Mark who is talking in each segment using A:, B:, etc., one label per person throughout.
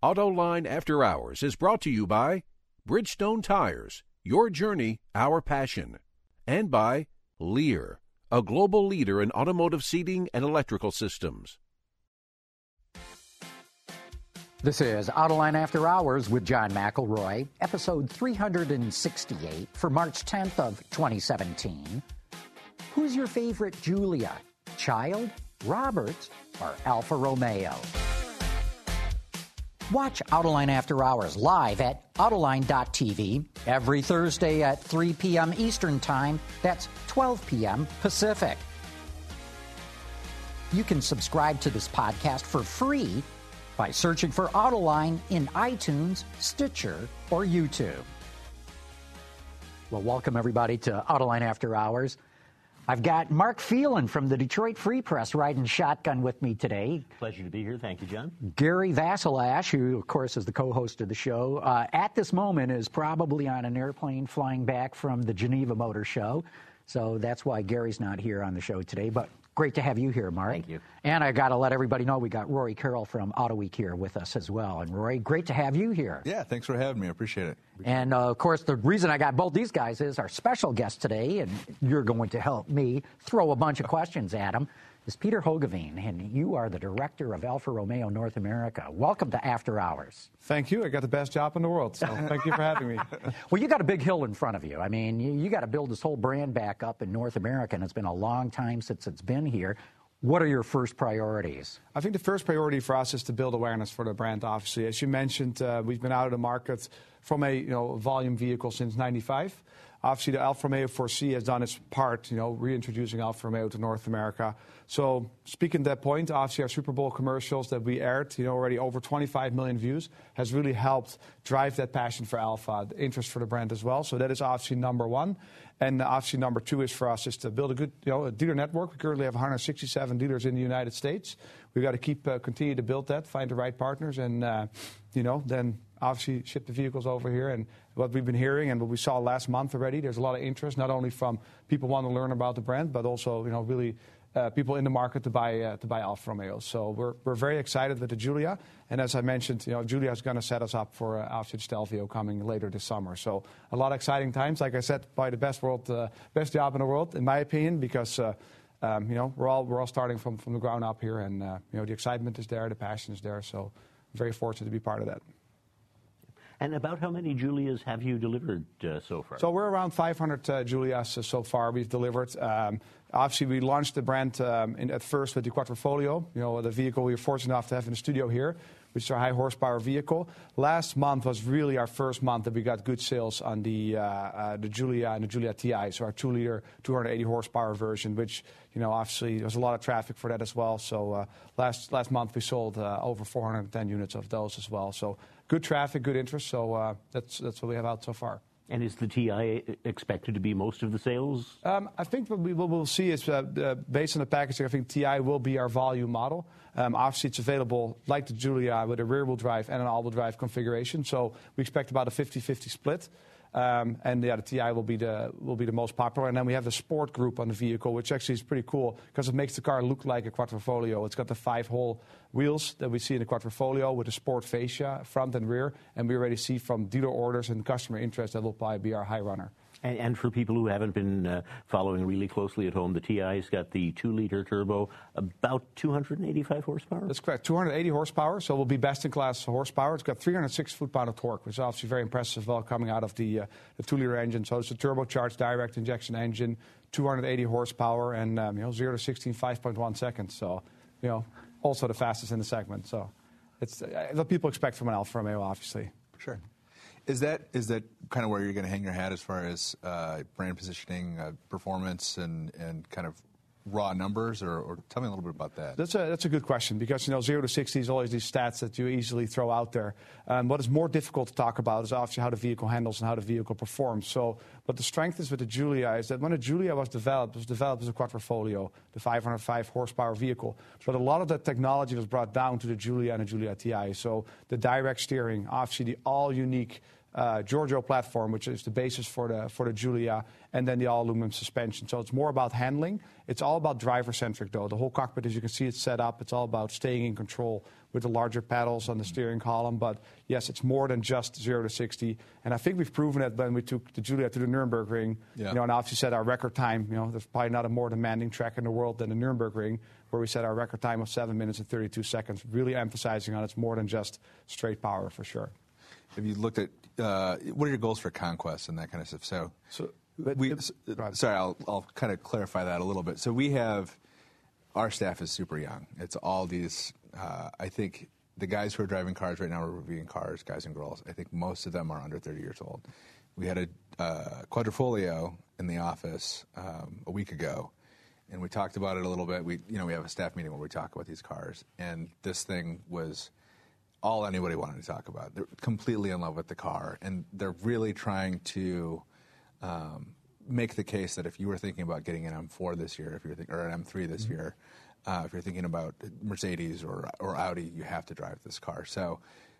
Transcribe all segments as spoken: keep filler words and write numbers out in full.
A: Autoline After Hours is brought to you by Bridgestone Tires, your journey, our passion, and by Lear, a global leader in automotive seating and electrical systems.
B: This is Autoline After Hours with John McElroy, episode three hundred sixty-eight for March tenth of twenty seventeen. Who's your favorite Giulia? Child, Roberts, or Alfa Romeo? Watch Autoline After Hours live at Autoline dot T V every Thursday at three p.m. Eastern Time. That's twelve p.m. Pacific. You can subscribe to this podcast for free by searching for Autoline in iTunes, Stitcher, or YouTube. Well, welcome everybody to Autoline After Hours. I've got Mark Phelan from the Detroit Free Press riding shotgun with me today.
C: Pleasure to be here. Thank you, John.
B: Gary Vasilash, who, of course, is the co-host of the show, uh, at this moment is probably on an airplane flying back from the Geneva Motor Show. So that's why Gary's not here on the show today. But great to have you here, Mark.
C: Thank you.
B: And I got to let everybody know we got Rory Carroll from Auto Week here with us as well. And Rory, great to have you here.
D: Yeah, thanks for having me. I appreciate it. Appreciate
B: and, uh, of course, the reason I got both these guys is our special guest today, and you're going to help me throw a bunch of questions at him, is Peter Hogeveen, and you are the director of Alfa Romeo North America. Welcome to After Hours.
E: Thank you. I got the best job in the world, so thank you for having me.
B: Well, you got a big hill in front of you. I mean, you, you got to build this whole brand back up in North America, and it's been a long time since it's been here. What are your first priorities?
E: I think the first priority for us is to build awareness for the brand, obviously. As you mentioned, uh, we've been out of the market from a you know volume vehicle since ninety-five. Obviously, the Alfa Romeo four C has done its part, you know, reintroducing Alfa Romeo to North America. So, speaking to that point, obviously our Super Bowl commercials that we aired, you know, already over twenty-five million views, has really helped drive that passion for Alfa, the interest for the brand as well. So that is obviously number one. And obviously number two is for us is to build a good, you know, a dealer network. We currently have one hundred sixty-seven dealers in the United States. We've got to keep, uh, continue to build that, find the right partners, and, uh, you know, then obviously ship the vehicles over here. And what we've been hearing and what we saw last month already, there's a lot of interest, not only from people wanting to learn about the brand, but also, you know, really uh, people in the market to buy uh, to buy Alfa Romeo. So we're we're very excited with the Giulia. And as I mentioned, you know, Giulia is going to set us up for uh, obviously Stelvio coming later this summer. So a lot of exciting times. Like I said, probably the best world, uh, best job in the world, in my opinion, because uh, um, you know we're all we're all starting from from the ground up here, and uh, you know the excitement is there, the passion is there. So very fortunate to be part of that.
C: And about how many Giulias have you delivered uh, so far?
E: So we're around five hundred uh, Giulias uh, so far we've delivered. Um, obviously, we launched the brand um, in, at first with the Quattrofolio, you know, the vehicle we were fortunate enough to have in the studio here, which is our high horsepower vehicle. Last month was really our first month that we got good sales on the uh, uh, the Giulia and the Giulia T I, so our two-liter, two hundred eighty horsepower version, which, you know, obviously there's a lot of traffic for that as well. So uh, last last month we sold uh, over four hundred ten units of those as well. So good traffic, good interest. So uh, that's that's what we have out so far.
C: And is the T I expected to be most of the sales?
E: Um, I think what we will see is, uh, uh, based on the packaging, I think T I will be our volume model. Um, obviously, it's available, like the Giulia, with a rear-wheel drive and an all-wheel drive configuration. So we expect about a fifty-fifty split. Um, and yeah, the T I will be the will be the most popular. And then we have the Sport group on the vehicle, which actually is pretty cool because it makes the car look like a Quattrofolio. It's got the five-hole wheels that we see in the Quattrofolio with the Sport fascia, front and rear. And we already see from dealer orders and customer interest that will probably be our high runner.
C: And, and for people who haven't been uh, following really closely at home, the T I's got the two-liter turbo, about two hundred eighty-five horsepower?
E: That's correct, two hundred eighty horsepower, so it will be best-in-class horsepower. It's got three hundred six foot-pound of torque, which is obviously very impressive as well coming out of the, uh, the two-liter engine. So it's a turbocharged direct injection engine, two hundred eighty horsepower, and um, you know, zero to sixty in five point one seconds. So, you know, also the fastest in the segment. So it's uh, what people expect from an Alfa Romeo, obviously.
D: Sure. Is that is that kind of where you're going to hang your hat as far as uh, brand positioning, uh, performance, and, and kind of raw numbers, or, or tell me a little bit about that?
E: That's a that's a good question because, you know, zero to sixty is always these stats that you easily throw out there. Um, what is more difficult to talk about is obviously how the vehicle handles and how the vehicle performs. So, what the strength is with the Giulia is that when the Giulia was developed, it was developed as a Quattrofolio, the five hundred five horsepower vehicle. But a lot of that technology was brought down to the Giulia and the Giulia T I. So the direct steering, obviously the all unique uh, Giorgio platform, which is the basis for the for the Giulia, and then the all-aluminum suspension. So it's more about handling. It's all about driver-centric, though. The whole cockpit, as you can see, it's set up. It's all about staying in control with the larger pedals on the steering column. But yes, it's more than just zero to sixty. And I think we've proven it when we took the Giulia to the Nürburgring. Yeah. You know, and obviously set our record time. You know, there's probably not a more demanding track in the world than the Nürburgring, where we set our record time of seven minutes and thirty-two seconds, really emphasizing on it's more than just straight power for sure.
D: Have you looked at uh, what are your goals for conquest and that kind of stuff? So,
E: so
D: we, sorry, I'll, I'll kind of clarify that a little bit. So we have, our staff is super young. It's all these, uh, I think the guys who are driving cars right now are reviewing cars, guys and girls. I think most of them are under thirty years old. We had a uh, quadrifolio in the office um, a week ago, and we talked about it a little bit. We, you know, we have a staff meeting where we talk about these cars, and this thing was all anybody wanted to talk about. They're completely in love with the car, and they're really trying to um, make the case that if you were thinking about getting an M four this year, if you're think, or an M three this mm-hmm. year, uh, if you're thinking about Mercedes or or Audi, you have to drive this car. So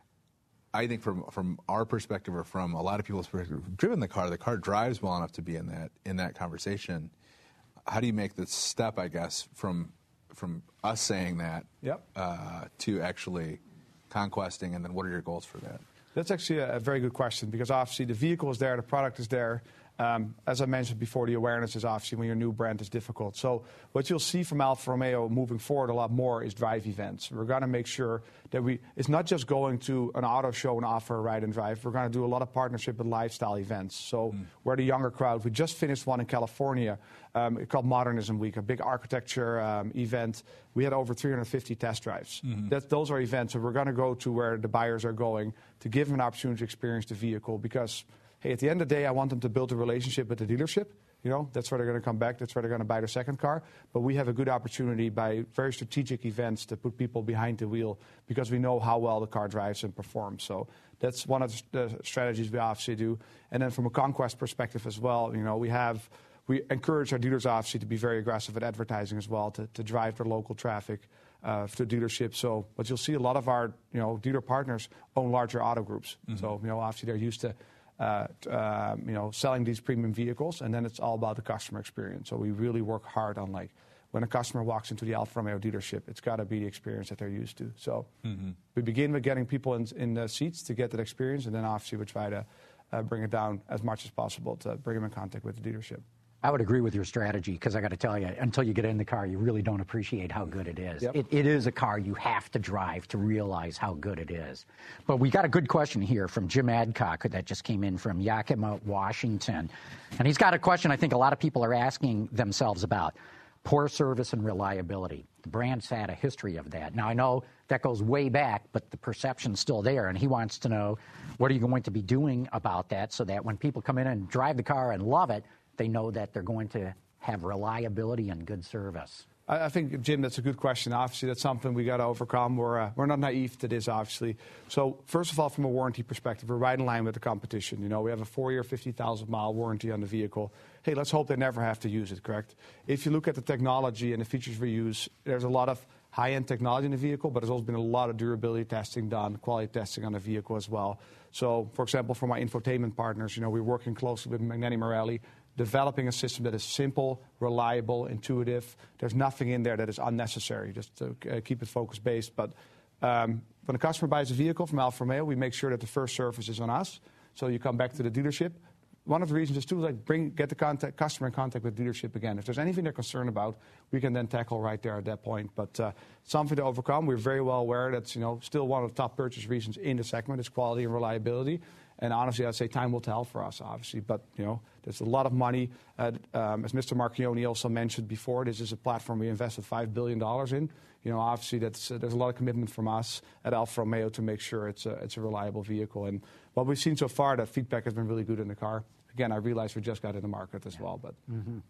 D: I think from from our perspective, or from a lot of people's perspective who've driven the car, the car drives well enough to be in that in that conversation. How do you make the step, I guess, from from us saying that
E: yep.
D: uh, to actually conquesting, and then what are your goals for that?
E: That's actually a, a very good question, because obviously the vehicle is there, the product is there. Um, as I mentioned before, the awareness is obviously when you're a new brand is difficult. So what you'll see from Alfa Romeo moving forward a lot more is drive events. We're going to make sure that we, it's not just going to an auto show and offer a ride and drive. We're going to do a lot of partnership with lifestyle events. So mm. we're the younger crowd. We just finished one in California um, called Modernism Week, a big architecture um, event. We had over three hundred fifty test drives. Mm-hmm. That, those are events that we're going to go to where the buyers are going to give them an opportunity to experience the vehicle, because hey, at the end of the day, I want them to build a relationship with the dealership. You know, that's where they're going to come back. That's where they're going to buy their second car. But we have a good opportunity by very strategic events to put people behind the wheel, because we know how well the car drives and performs. So that's one of the strategies we obviously do. And then from a conquest perspective as well, you know, we have we encourage our dealers obviously to be very aggressive at advertising as well, to, to drive their local traffic uh, to dealerships. So, but you'll see a lot of our you know dealer partners own larger auto groups. Mm-hmm. So you know, obviously they're used to. Uh, uh, you know, selling these premium vehicles, and then it's all about the customer experience. So we really work hard on, like, when a customer walks into the Alfa Romeo dealership, it's got to be the experience that they're used to. So mm-hmm. we begin with getting people in, in the seats to get that experience, and then obviously we try to uh, bring it down as much as possible to bring them in contact with the dealership.
B: I would agree with your strategy, because I got to tell you, until you get in the car, you really don't appreciate how good it is.
E: Yep.
B: It, it is a car you have to drive to realize how good it is. But we got a good question here from Jim Adcock that just came in from Yakima, Washington. And he's got a question I think a lot of people are asking themselves about. Poor service and reliability. The brand's had a history of that. Now, I know that goes way back, but the perception's still there, and he wants to know, what are you going to be doing about that so that when people come in and drive the car and love it, they know that they're going to have reliability and good service?
E: I think, Jim, that's a good question. Obviously, that's something we got to overcome. We're, uh, we're not naive to this, obviously. So, first of all, from a warranty perspective, we're right in line with the competition. You know, we have a four-year, fifty thousand mile warranty on the vehicle. Hey, let's hope they never have to use it, correct? If you look at the technology and the features we use, there's a lot of high-end technology in the vehicle, but there's also been a lot of durability testing done, quality testing on the vehicle as well. So, for example, for my infotainment partners, you know, we're working closely with Magneti Marelli, developing a system that is simple, reliable, intuitive. There's nothing in there that is unnecessary, just to uh, keep it focus-based. But um, when a customer buys a vehicle from Alfa Romeo, we make sure that the first service is on us. So you come back to the dealership. One of the reasons is to like bring get the contact, customer in contact with the dealership again. If there's anything they're concerned about, we can then tackle right there at that point. But uh, something to overcome. We're very well aware that's you know still one of the top purchase reasons in the segment is quality and reliability. And honestly, I'd say time will tell for us, obviously. But, you know, there's a lot of money. Uh, um, as Mister Marchioni also mentioned before, this is a platform we invested five billion dollars in. You know, obviously, that's, uh, there's a lot of commitment from us at Alfa Romeo to make sure it's a, it's a reliable vehicle. And what we've seen so far, the feedback has been really good in the car. Again, I realize we just got in the market as well. But
B: mm-hmm.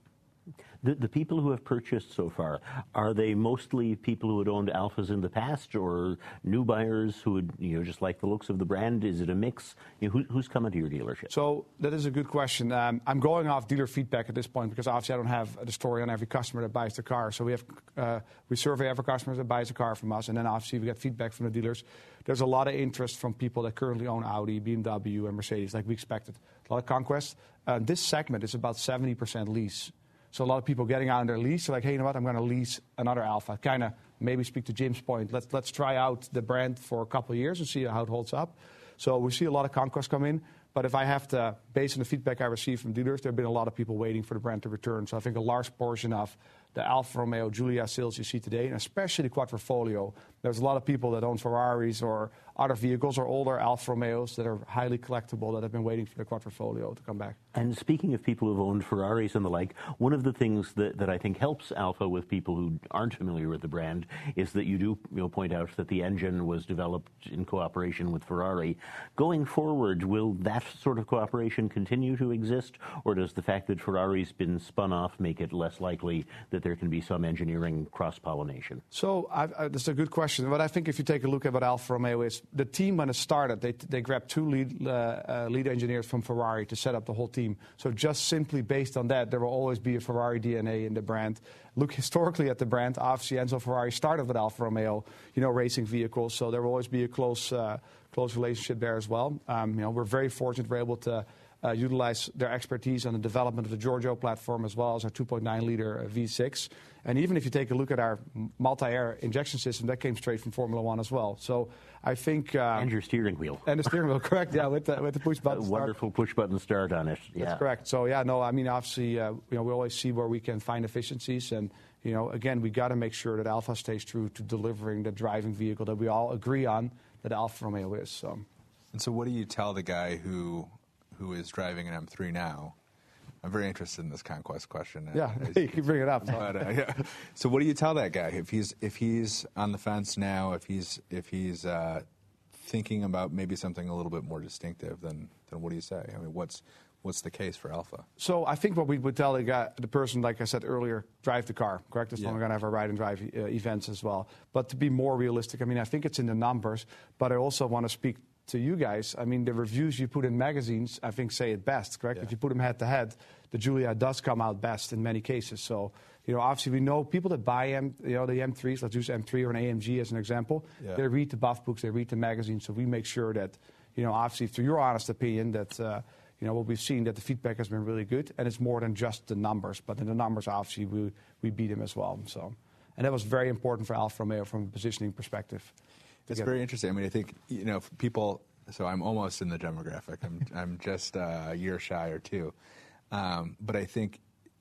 C: The, the people who have purchased so far, are they mostly people who had owned Alphas in the past, or new buyers who would, you know, just like the looks of the brand? Is it a mix? You know, who, who's coming to your dealership?
E: So that is a good question. Um, I'm going off dealer feedback at this point because obviously I don't have the story on every customer that buys the car. So we have uh, we survey every customer that buys a car from us, and then obviously we get feedback from the dealers. There's a lot of interest from people that currently own Audi, B M W, and Mercedes, like we expected. A lot of conquest. Uh, this segment is about seventy percent lease. So a lot of people getting out on their lease, they're like, hey, you know what, I'm going to lease another Alpha. Kind of maybe speak to Jim's point. Let's let's try out the brand for a couple of years and see how it holds up. So we see a lot of conquest come in. But if I have to, based on the feedback I received from dealers, there have been a lot of people waiting for the brand to return. So I think a large portion of the Alfa Romeo Giulia sales you see today, and especially the Quattrofolio, there's a lot of people that own Ferraris or other vehicles or older Alfa Romeos that are highly collectible that have been waiting for the Quattrofolio to come back.
C: And speaking of people who've owned Ferraris and the like, one of the things that, that I think helps Alfa with people who aren't familiar with the brand is that you do you know, point out that the engine was developed in cooperation with Ferrari. Going forward, will that sort of cooperation continue to exist, or does the fact that Ferrari's been spun off make it less likely that there can be some engineering cross-pollination?
E: So I've, uh, that's a good question. But I think if you take a look at what Alfa Romeo is, the team when it started, they, they grabbed two lead, uh, uh, lead engineers from Ferrari to set up the whole team. So just simply based on that, there will always be a Ferrari D N A in the brand. Look historically at the brand. Obviously, Enzo Ferrari started with Alfa Romeo, you know, racing vehicles. So there will always be a close, uh, close relationship there as well. Um, you know, we're very fortunate we're able to Uh, utilize their expertise on the development of the Giorgio platform as well as our two point nine liter V six. And even if you take a look at our multi-air injection system, that came straight from Formula One as well. So I think... Uh,
C: and your steering wheel.
E: And the steering wheel, correct, yeah, with the, with the push-button
C: start. Wonderful push-button start on it. Yeah.
E: That's correct. So, yeah, no, I mean, obviously, uh, you know, we always see where we can find efficiencies. And, you know, again, we got to make sure that Alfa stays true to delivering the driving vehicle that we all agree on that Alfa Romeo is. So.
D: And so what do you tell the guy who... who is driving an M three now? I'm very interested in this conquest question.
E: Yeah, you can bring it up.
D: But, uh, yeah. So what do you tell that guy if he's if he's on the fence now? If he's if he's uh, thinking about maybe something a little bit more distinctive, then then what do you say? I mean, what's what's the case for Alfa?
E: So I think what we would tell the guy, the person, like I said earlier, drive the car. Correct. That's
D: yeah.
E: when we're going to have our ride and drive uh, events as well. But to be more realistic, I mean, I think it's in the numbers. But I also want to speak to you guys. I mean, the reviews you put in magazines, I think, say it best, correct? Yeah. If you put them head to head, the Giulia does come out best in many cases. So, you know, obviously we know people that buy M, you know, the M threes, let's use M three or an A M G as an example. Yeah. They read the buff books, they read the magazines. So we make sure that, you know, obviously through your honest opinion, that, uh, you know, what we've seen, that the feedback has been really good. And it's more than just the numbers. But in the numbers, obviously, we, we beat them as well. So, and that was very important for Alfa Romeo from a positioning perspective.
D: It's very interesting. I mean, I think, you know, people... So I'm almost in the demographic. I'm I'm just uh, a year shy or two, um, but I think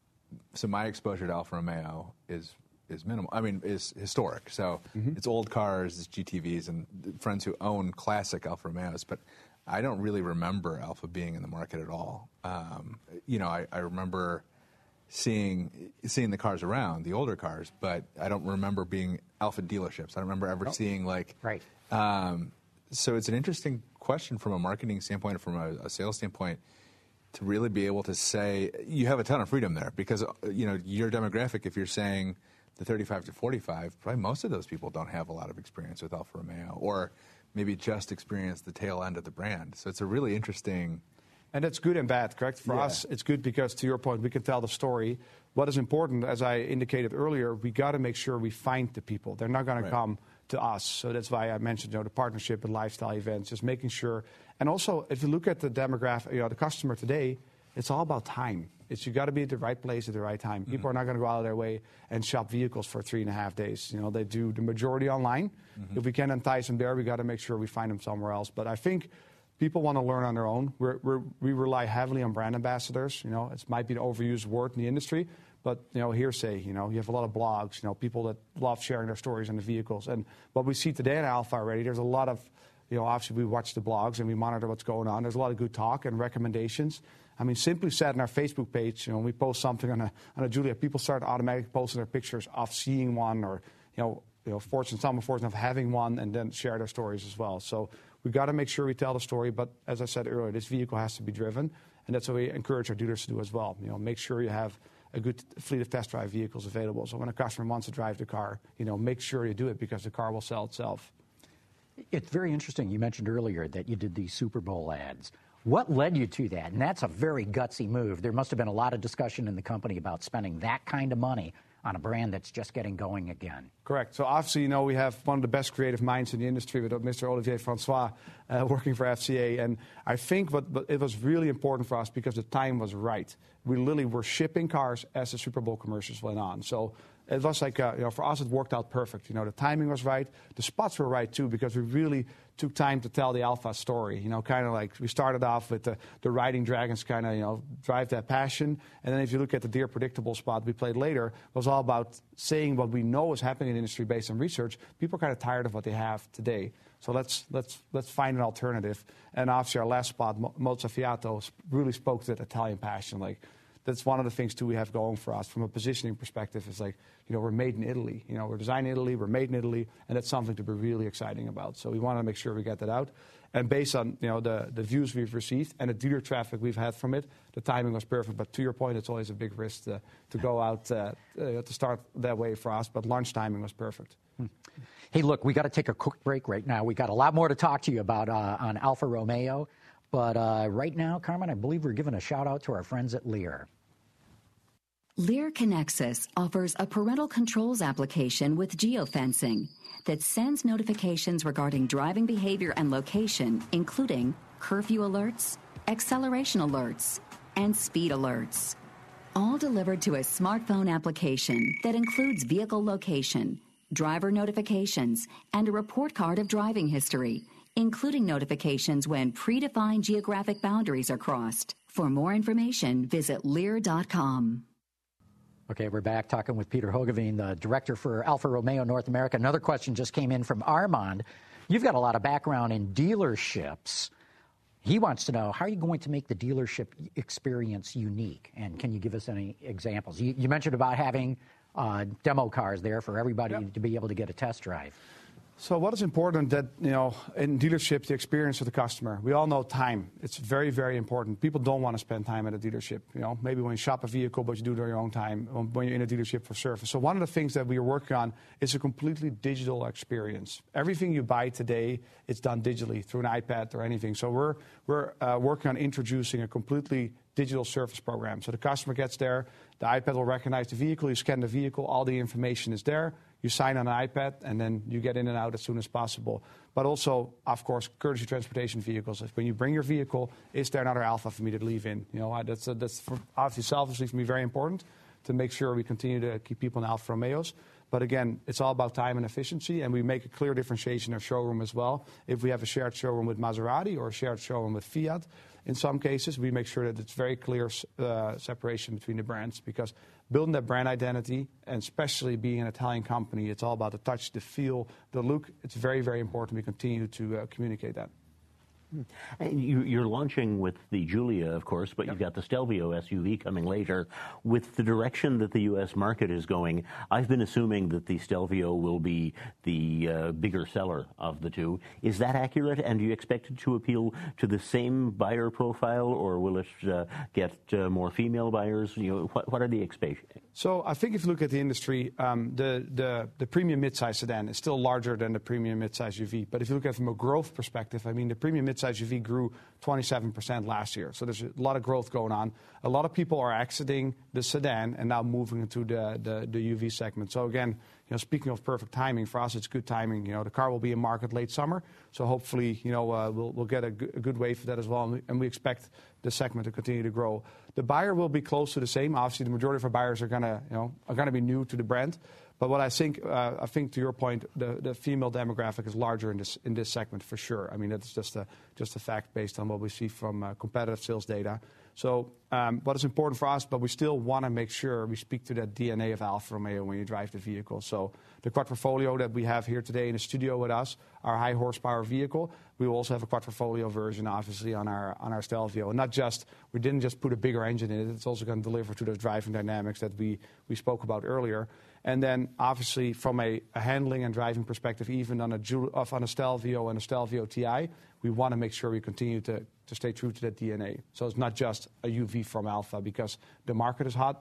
D: so. My exposure to Alfa Romeo is is minimal. I mean, is historic. So mm-hmm. it's old cars, it's G T Vs, and friends who own classic Alfa Romeos. But I don't really remember Alfa being in the market at all. Um, you know, I, I remember seeing seeing the cars around, the older cars, but I don't remember being Alfa dealerships. I don't remember ever oh. seeing like
B: right.
D: Um, so it's an interesting question from a marketing standpoint, or from a, a sales standpoint, to really be able to say you have a ton of freedom there, because you know your demographic. If you're saying the thirty-five to forty-five, probably most of those people don't have a lot of experience with Alfa Romeo, or maybe just experience the tail end of the brand. So it's a really interesting.
E: And it's good and bad, correct? For yeah. us, it's good because, to your point, we can tell the story. What is important, as I indicated earlier, we got to make sure we find the people. They're not going right. to come to us. So that's why I mentioned, you know, the partnership and lifestyle events, just making sure. And also, if you look at the demographic, you know, the customer today, it's all about time. It's you got to be at the right place at the right time. People mm-hmm. are not going to go out of their way and shop vehicles for three and a half days. You know, they do the majority online. Mm-hmm. If we can entice them there, we got to make sure we find them somewhere else. But I think people want to learn on their own. We're, we're, we rely heavily on brand ambassadors. You know, it might be an overused word in the industry, but, you know, hearsay, you know, you have a lot of blogs, you know, people that love sharing their stories on the vehicles. And what we see today in Alfa already, there's a lot of, you know, obviously we watch the blogs and we monitor what's going on. There's a lot of good talk and recommendations. I mean, simply said, on our Facebook page, you know, when we post something on a, on a Giulia, people start automatically posting their pictures of seeing one, or, you know, you know, fortunate, some are fortunate of having one, and then share their stories as well. So we've got to make sure we tell the story. But as I said earlier, this vehicle has to be driven, and that's what we encourage our dealers to do as well. You know, make sure you have a good fleet of test drive vehicles available. So when a customer wants to drive the car, you know, make sure you do it because the car will sell itself.
B: It's very interesting. You mentioned earlier that you did these Super Bowl ads. What led you to that? And that's a very gutsy move. There must have been a lot of discussion in the company about spending that kind of money on a brand that's just getting going again.
E: Correct. So obviously, you know, we have one of the best creative minds in the industry with Mister Olivier Francois uh, working for F C A. And I think what, what it was really important for us because the time was right. We literally were shipping cars as the Super Bowl commercials went on. So it was like, uh, you know, for us, it worked out perfect. You know, the timing was right. The spots were right, too, because we really took time to tell the Alfa story. You know, kind of like we started off with the, the riding dragons kind of, you know, drive that passion. And then if you look at the Dear Predictable spot we played later, it was all about saying what we know is happening in the industry based on research. People are kind of tired of what they have today. So let's let's let's find an alternative. And obviously our last spot, Mozza Fiato, really spoke to that Italian passion. Like, that's one of the things, too, we have going for us from a positioning perspective. Is like, you know, we're made in Italy. You know, we're designed in Italy, we're made in Italy, and that's something to be really exciting about. So we want to make sure we get that out. And based on, you know, the, the views we've received and the dealer traffic we've had from it, the timing was perfect. But to your point, it's always a big risk to, to go out, uh, uh, to start that way for us. But launch timing was perfect.
B: Hmm. Hey, look, we got to take a quick break right now. We got a lot more to talk to you about uh, on Alfa Romeo. But uh, right now, Carmen, I believe we're giving a shout-out to our friends at Lear.
F: Lear Connexus offers a parental controls application with geofencing that sends notifications regarding driving behavior and location, including curfew alerts, acceleration alerts, and speed alerts. All delivered to a smartphone application that includes vehicle location, driver notifications, and a report card of driving history, including notifications when predefined geographic boundaries are crossed. For more information, visit Lear dot com.
B: Okay, we're back talking with Peter Hogeveen, the director for Alfa Romeo North America. Another question just came in from Armand. You've got a lot of background in dealerships. He wants to know, how are you going to make the dealership experience unique? And can you give us any examples? You, you mentioned about having uh, demo cars there for everybody yep. to be able to get a test drive.
E: So what is important that, you know, in dealerships, the experience of the customer. We all know time. It's very, very important. People don't want to spend time at a dealership. You know, maybe when you shop a vehicle, but you do it on your own time when you're in a dealership for service. So one of the things that we are working on is a completely digital experience. Everything you buy today, it's done digitally through an iPad or anything. So we're, we're uh, working on introducing a completely digital service program. So the customer gets there, the iPad will recognize the vehicle, you scan the vehicle, all the information is there. You sign on an iPad, and then you get in and out as soon as possible. But also, of course, courtesy transportation vehicles. If when you bring your vehicle, is there another Alfa for me to leave in? You know, that's uh, that's for, obviously selfishly for me very important to make sure we continue to keep people in Alfa Romeos. But again, it's all about time and efficiency, and we make a clear differentiation of showroom as well. If we have a shared showroom with Maserati or a shared showroom with Fiat, in some cases, we make sure that it's very clear uh, separation between the brands, because building that brand identity, and especially being an Italian company, it's all about the touch, the feel, the look. It's very, very important we continue to uh, communicate that.
C: And you, you're launching with the Giulia, of course, but yep. you've got the Stelvio S U V coming later. With the direction that the U S market is going, I've been assuming that the Stelvio will be the uh, bigger seller of the two. Is that accurate? And do you expect it to appeal to the same buyer profile, or will it uh, get uh, more female buyers? You know, what, what are the expectations?
E: So I think if you look at the industry, um, the, the, the premium midsize sedan is still larger than the premium midsize U V. But if you look at it from a growth perspective, I mean, the premium midsize U V grew twenty-seven percent last year. So there's a lot of growth going on. A lot of people are exiting the sedan and now moving into the, the, the U V segment. So again, you know, speaking of perfect timing, for us it's good timing. You know, the car will be in market late summer. So hopefully, you know, uh, we'll, we'll get a, g- a good wave for that as well. And we, and we expect the segment to continue to grow. The buyer will be close to the same. Obviously, the majority of our buyers are gonna, you know, are gonna be new to the brand. But what I think, uh, I think to your point, the, the female demographic is larger in this in this segment for sure. I mean, that's just a just a fact based on what we see from uh, competitive sales data. So, um, what is important for us, but we still want to make sure we speak to that D N A of Alfa Romeo when you drive the vehicle. So, the Quattrofolio that we have here today in the studio with us, our high horsepower vehicle, we will also have a Quattrofolio version, obviously, on our on our Stelvio. And not just, we didn't just put a bigger engine in it; it's also going to deliver to those driving dynamics that we we spoke about earlier. And then, obviously, from a, a handling and driving perspective, even on a, on a Stelvio and a Stelvio T I, we want to make sure we continue to, to stay true to that D N A. So it's not just a U V from Alfa, because the market is hot.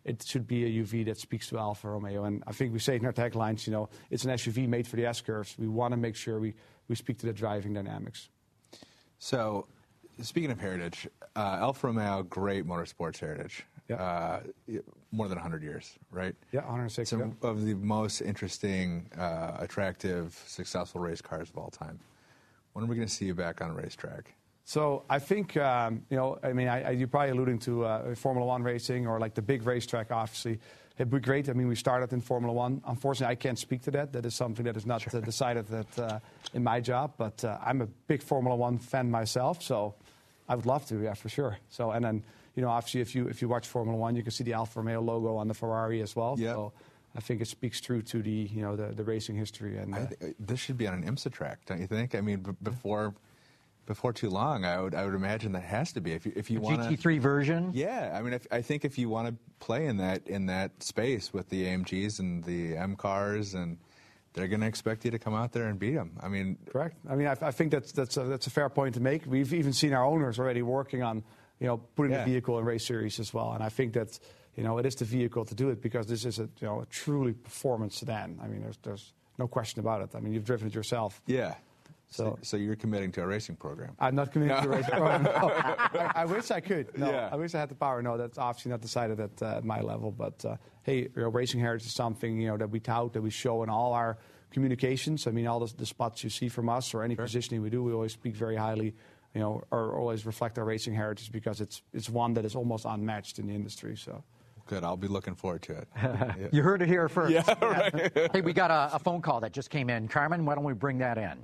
E: it should be a U V that speaks to Alfa Romeo. And I think we say in our taglines, you know, it's an S U V made for the S-curves. We want to make sure we, we speak to the driving dynamics.
D: So, speaking of heritage, uh, Alfa Romeo, great motorsports heritage.
E: Yep.
D: Uh, more than one hundred years, right?
E: Yeah, one hundred six.
D: Some
E: yeah.
D: of the most interesting, uh, attractive, successful race cars of all time. When are we going to see you back on a racetrack?
E: So I think, um, you know, I mean, I, I, you're probably alluding to uh, Formula One racing or like the big racetrack, obviously. It'd be great. I mean, we started in Formula One. Unfortunately, I can't speak to that. That is something that is not sure. uh, decided that uh, in my job. But uh, I'm a big Formula One fan myself, so I would love to, yeah, for sure. So, and then, you know, obviously, if you if you watch Formula One, you can see the Alfa Romeo logo on the Ferrari as well.
D: Yeah.
E: So I think it speaks true to the, you know, the, the racing history. And uh,
D: I th- this should be on an IMSA track, don't you think? I mean, b- before before too long, I would I would imagine that has to be if you if you want
B: G T three version.
D: Yeah, I mean, if, I think if you want to play in that in that space with the A M Gs and the M cars, and they're going to expect you to come out there and beat them. I mean,
E: correct. I mean, I, I think that's that's a, that's a fair point to make. We've even seen our owners already working on, you know, putting
D: yeah.
E: the vehicle in race series as well. And I think that, you know, it is the vehicle to do it because this is a, you know, a truly performance sedan. I mean, there's there's no question about it. I mean, you've driven it yourself.
D: Yeah.
E: So,
D: so, so you're committing to a racing program?
E: I'm not committing no. to a racing program. No. I, I wish I could. No,
D: yeah.
E: I wish I had the power. No, that's obviously not decided at, uh, at my level. But uh, hey, you know, racing heritage is something, you know, that we tout, that we show in all our communications. I mean, all the, the spots you see from us or any sure. positioning we do, we always speak very highly, you know, or always reflect our racing heritage because it's it's one that is almost unmatched in the industry. So.
D: Good. I'll be looking forward to it. Yeah.
B: You heard it here first.
D: Yeah, right.
B: Hey, we got a, a phone call that just came in. Carmen, why don't we bring that in?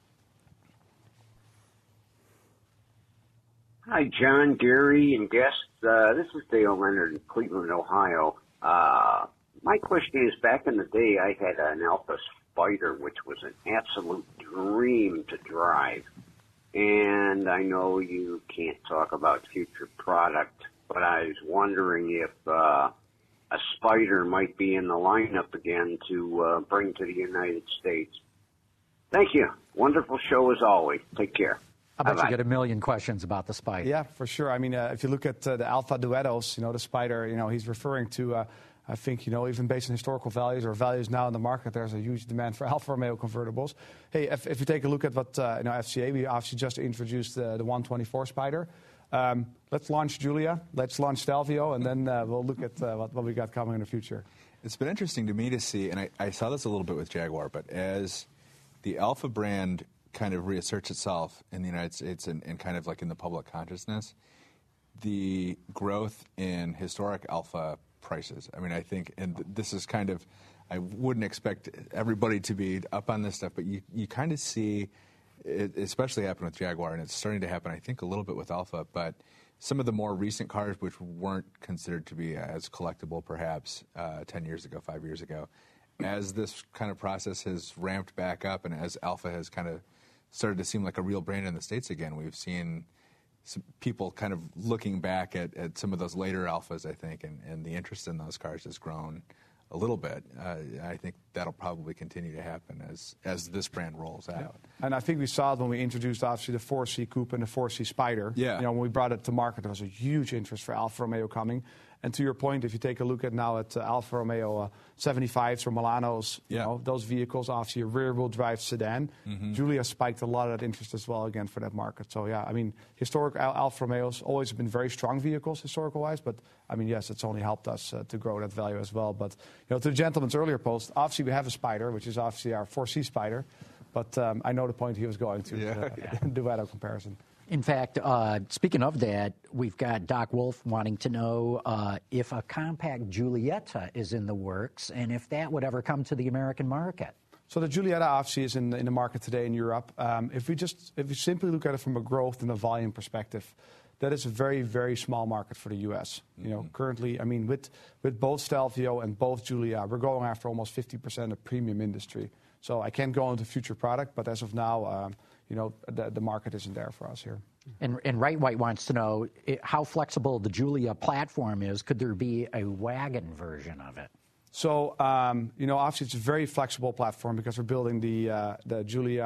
G: Hi, John, Gary, and guests. Uh, this is Dale Leonard in Cleveland, Ohio. Uh, my question is, back in the day, I had an Alfa Spider, which was an absolute dream to drive. And I know you can't talk about future product, but I was wondering if uh, a Spider might be in the lineup again to uh, bring to the United States. Thank you. Wonderful show as always. Take care.
B: I bet
G: Bye-bye.
B: you get a million questions about the Spider.
E: Yeah, for sure. I mean, uh, if you look at uh, the Alfa Duettos, you know, the Spider, you know, he's referring to, uh, I think, you know, even based on historical values or values now in the market, there's a huge demand for Alfa Romeo convertibles. Hey, if, if you take a look at what, uh, you know, F C A, we obviously just introduced uh, the one twenty-four Spider. Um, let's launch Giulia, let's launch Stelvio, and then uh, we'll look at uh, what, what we got coming in the future.
D: It's been interesting to me to see, and I, I saw this a little bit with Jaguar, but as the Alfa brand kind of reasserts itself in the United States and, and kind of like in the public consciousness, the growth in historic Alfa prices. I mean, I think, and th- this is kind of, I wouldn't expect everybody to be up on this stuff, but you, you kind of see, it especially happen with Jaguar, and it's starting to happen, I think, a little bit with Alfa, but some of the more recent cars, which weren't considered to be as collectible perhaps uh, ten years ago, five years ago, as this kind of process has ramped back up and as Alfa has kind of started to seem like a real brand in the States again, we've seen some people kind of looking back at, at some of those later Alfas, I think, and, and the interest in those cars has grown a little bit. Uh, I think that'll probably continue to happen as as this brand rolls out.
E: Yeah. And I think we saw it when we introduced, obviously, the four C Coupe and the four C Spider.
D: Yeah.
E: You know, when we brought it to market, there was a huge interest for Alfa Romeo coming. And to your point, if you take a look at now at uh, Alfa Romeo uh, seventy-fives or Milanos, you
D: yeah.
E: know, those vehicles, obviously a rear-wheel drive sedan, mm-hmm. Giulia spiked a lot of that interest as well, again, for that market. So, yeah, I mean, historic Al- Alfa Romeos always been very strong vehicles, historical-wise, but, I mean, yes, it's only helped us uh, to grow that value as well. But, you know, to the gentleman's earlier post, obviously we have a Spider, which is obviously our four C Spider, but um, I know the point he was going to,
D: yeah,
E: uh,
D: yeah.
E: Duetto comparison.
B: In fact, uh, speaking of that, we've got Doc Wolf wanting to know uh, if a compact Giulietta is in the works and if that would ever come to the American market.
E: So the Giulietta obviously is in the, in the market today in Europe. Um, if we just if we simply look at it from a growth and a volume perspective, that is a very, very small market for the U S. Mm-hmm. You know, currently, I mean, with with both Stelvio and both Giulia, we're going after almost fifty percent of premium industry. So I can't go into future product, but as of now, um, you know, the, the market isn't there for us here.
B: And, and Right White wants to know it, how flexible the Giulia platform is. Could there be a wagon version of it?
E: So, um, you know, obviously it's a very flexible platform because we're building the uh, the Giulia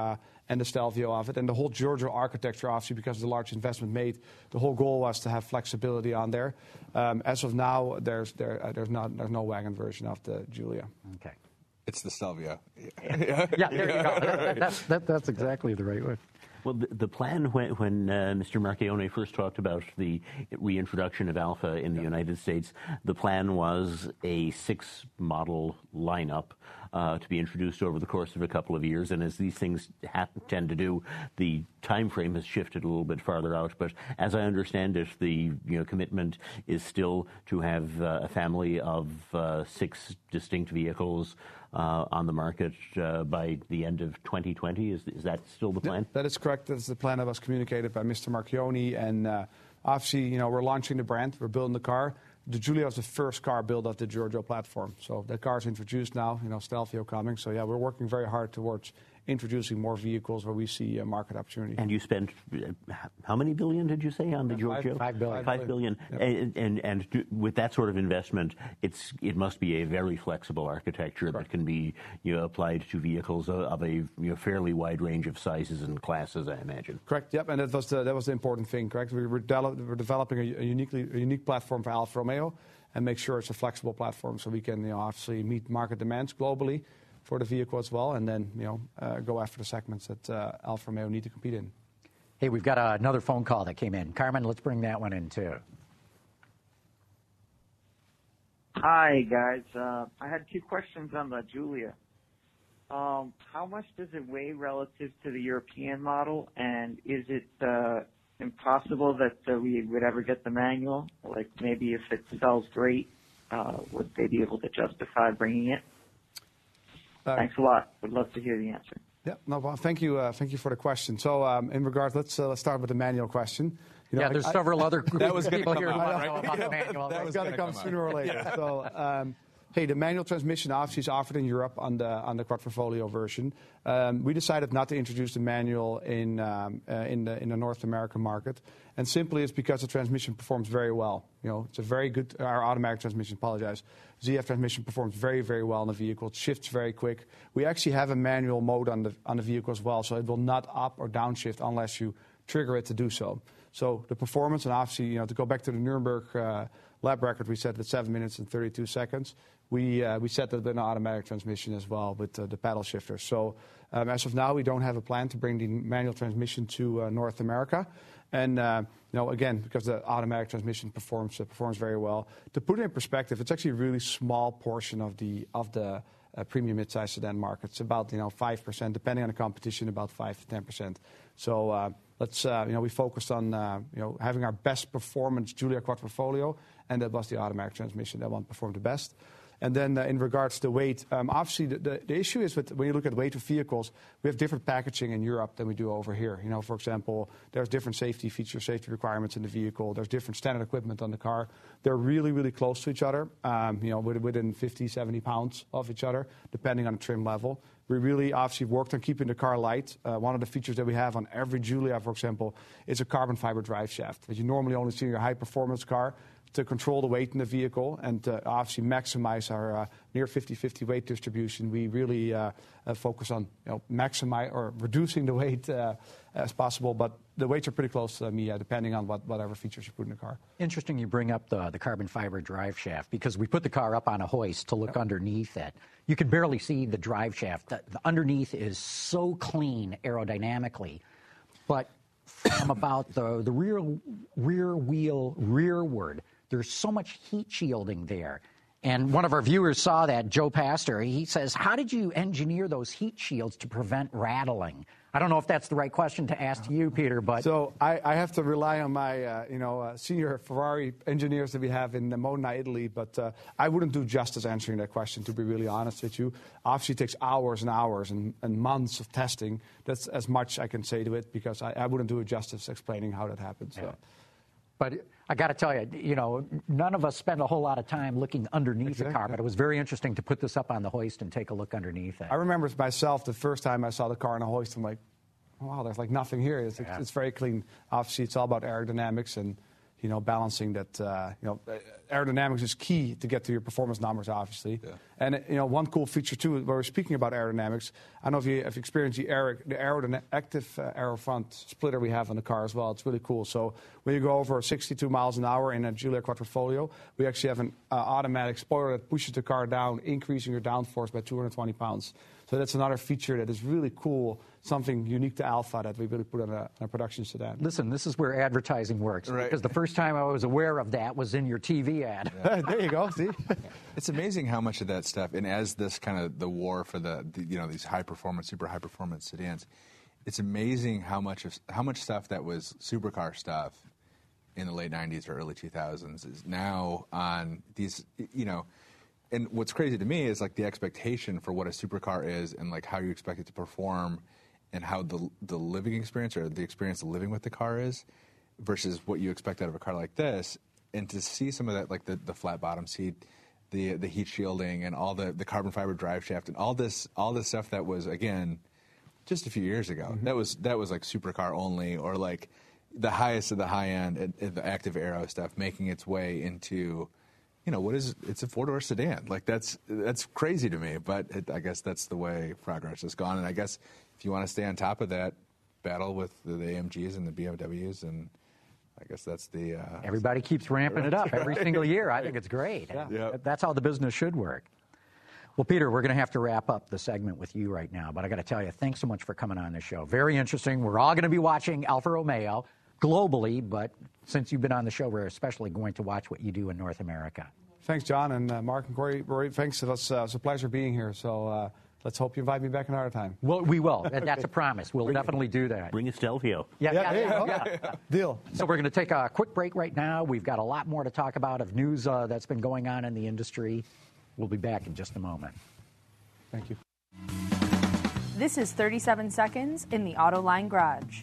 E: and the Stelvio of it. And the whole Giorgio architecture, obviously, because of the large investment made, the whole goal was to have flexibility on there. Um, as of now, there's there uh, there's not there's no wagon version of the Giulia.
B: Okay.
D: It's the Stelvio.
B: Yeah, there you go. That, that's, that, that's exactly the right way.
C: Well, the, the plan when, when uh, Mister Marchione first talked about the reintroduction of Alfa in the United States, the plan was a six-model lineup uh, to be introduced over the course of a couple of years. And as these things ha- tend to do, the time frame has shifted a little bit farther out. But as I understand it, the you know commitment is still to have uh, a family of uh, six distinct vehicles Uh, on the market uh, by the end of twenty twenty. Is, is that still the plan?
E: Yeah, that is correct. That's the plan that was communicated by Mister Marchione. And uh, obviously, you know, we're launching the brand. We're building the car. The Giulia is the first car built off the Giorgio platform. So that car is introduced now, you know, Stelvio coming. So, yeah, we're working very hard towards introducing more vehicles where we see a market opportunity.
C: And you spent uh, how many billion did you say on the
E: Yeah,
C: Giorgio?
E: five,
B: five billion.
C: Five billion.
E: Yep.
C: And, and and with that sort of investment, it's it must be a very flexible architecture
E: Correct.
C: that can be you know applied to vehicles of a you know, fairly wide range of sizes and classes, I imagine.
E: Correct. Yep. And that was the that was the important thing. Correct. We were, de- we're developing a, a uniquely a unique platform for Alfa Romeo, and make sure it's a flexible platform so we can you know obviously meet market demands globally for the vehicle as well, and then you know uh, go after the segments that uh, Alfa Romeo need to compete in.
B: Hey, we've got uh, another phone call that came in. Carmen, let's bring that one in too.
H: Hi, guys. Uh, I had two questions on the Giulia. Um, how much does it weigh relative to the European model, and is it uh, impossible that uh, we would ever get the manual? Like maybe if it sells great, uh, would they be able to justify bringing it?
E: Uh,
H: Thanks a lot. Would love to hear the answer.
E: Yeah, no problem. Thank you. Uh, thank you for the question. So, um, in regards, let's uh, let's start with the manual question. You know,
B: yeah, there's
E: I,
B: several other
D: That was gonna
B: people
D: come
B: here who
D: out,
B: want to
D: right?
B: know about the manual.
E: That was going to
D: gonna
E: come
D: come
E: sooner or later. So, um, hey, the manual transmission obviously is offered in Europe on the on the Quattrofolio version. Um, we decided not to introduce the manual in um, uh, in the in the North American market, and simply it's because the transmission performs very well. You know, it's a very good. Our automatic transmission, apologize. Z F transmission performs very very well in the vehicle. It shifts very quick. We actually have a manual mode on the on the vehicle as well, so it will not up or downshift unless you trigger it to do so. So the performance, and obviously, you know, to go back to the Nuremberg uh, lab record, we set at seven minutes and thirty-two seconds. We uh, we set that with an automatic transmission as well with uh, the paddle shifter. So um, as of now, we don't have a plan to bring the manual transmission to uh, North America. And uh, you know, again, because the automatic transmission performs uh, performs very well. To put it in perspective, it's actually a really small portion of the of the uh, premium midsize sedan market. It's about you know five percent, depending on the competition, about five to ten percent. So. Uh, Let's, uh, you know, we focused on, uh, you know, having our best performance Giulia Quattrofolio, and that was the automatic transmission that one performed the best. And then uh, in regards to weight, um, obviously the, the, the issue is with when you look at weight of vehicles, we have different packaging in Europe than we do over here. You know, for example, there's different safety features, safety requirements in the vehicle. There's different standard equipment on the car. They're really, really close to each other, um, you know, within fifty, seventy pounds of each other, depending on the trim level. We really obviously worked on keeping the car light. Uh, one of the features that we have on every Giulia, for example, is a carbon fiber drive shaft that you normally only see in your high-performance car to control the weight in the vehicle and to obviously maximize our uh, near fifty-fifty weight distribution. We really uh, uh, focus on you know, maximize or reducing the weight uh, as possible, but the weights are pretty close to me, uh, depending on what, whatever features you put in the car.
B: Interesting you bring up the, the carbon fiber drive shaft, because we put the car up on a hoist to look yep. underneath it. You can barely see the drive shaft. The, the underneath is so clean aerodynamically, but from about the, the rear, rear wheel rearward, there's so much heat shielding there. And one of our viewers saw that, Joe Pastor. He says, how did you engineer those heat shields to prevent rattling? I don't know if that's the right question to ask you, Peter, but...
E: So I, I have to rely on my, uh, you know, uh, senior Ferrari engineers that we have in Modena, Italy, but uh, I wouldn't do justice answering that question, to be really honest with you. Obviously, it takes hours and hours and, and months of testing. That's as much I can say to it, because I, I wouldn't do it justice explaining how that happens. So.
B: Yeah. But I got to tell you, you know, none of us spend a whole lot of time looking underneath exactly. the car, but it was very interesting to put this up on the hoist and take a look underneath it.
E: I remember myself the first time I saw the car on a hoist, I'm like, wow, there's like nothing here. It's, yeah. it's very clean. Obviously, it's all about aerodynamics and, you know, balancing that, uh, you know, aerodynamics is key to get to your performance numbers, obviously. Yeah. And you know, one cool feature too, where we're speaking about aerodynamics, I don't know if you have experienced the aero, the aero, active uh, aero front splitter we have in the car as well. It's really cool. So when you go over sixty-two miles an hour in a Giulia Quattrofoglio, we actually have an uh, automatic spoiler that pushes the car down, increasing your downforce by two hundred twenty pounds. So that's another feature that is really cool, something unique to Alfa that we really put in a, in a production sedan.
B: Listen, this is where advertising works. Right. Because the first time I was aware of that was in your T V ad.
E: Yeah. There you go, see?
D: It's amazing how much of that stuff, and as this kind of the war for the, the you know, these high-performance, super high-performance sedans, it's amazing how much of how much stuff that was supercar stuff in the late nineties or early two thousands is now on these, you know, and what's crazy to me is like the expectation for what a supercar is and like how you expect it to perform and how the the living experience or the experience of living with the car is versus what you expect out of a car like this. And to see some of that, like the, the flat bottom seat, the the heat shielding and all the, the carbon fiber drive shaft and all this all this stuff that was, again, just a few years ago. Mm-hmm. That was that was like supercar only, or like the highest of the high end and, and the active aero stuff making its way into, you know, what is it's a four-door sedan. Like that's that's crazy to me, but it, I guess that's the way progress has gone. And I guess if you want to stay on top of that, battle with the, the A M Gs and the B M Ws, and I guess that's the uh,
B: everybody keeps ramping it up every single year. I think it's great.
E: Yeah.
D: Yep.
B: That's how the business should work. Well, Peter, we're going to have to wrap up the segment with you right now, but I got to tell you, thanks so much for coming on the show. Very interesting. We're all going to be watching Alfa Romeo globally, but since you've been on the show, we're especially going to watch what you do in North America.
E: Thanks, John, and uh, Mark and Corey. Rory, thanks. It's, uh, it's a pleasure being here. So uh, let's hope you invite me back another time.
B: Well, we will. That's a promise. We'll definitely do that.
C: Bring a Stelvio.
B: Yeah, yeah,
E: yeah,
B: yeah,
E: yeah.
B: yeah.
E: Deal.
B: So we're going to take a quick break right now. We've got a lot more to talk about of news uh, that's been going on in the industry. We'll be back in just a moment.
E: Thank you.
I: This is thirty-seven Seconds in the Autoline Garage.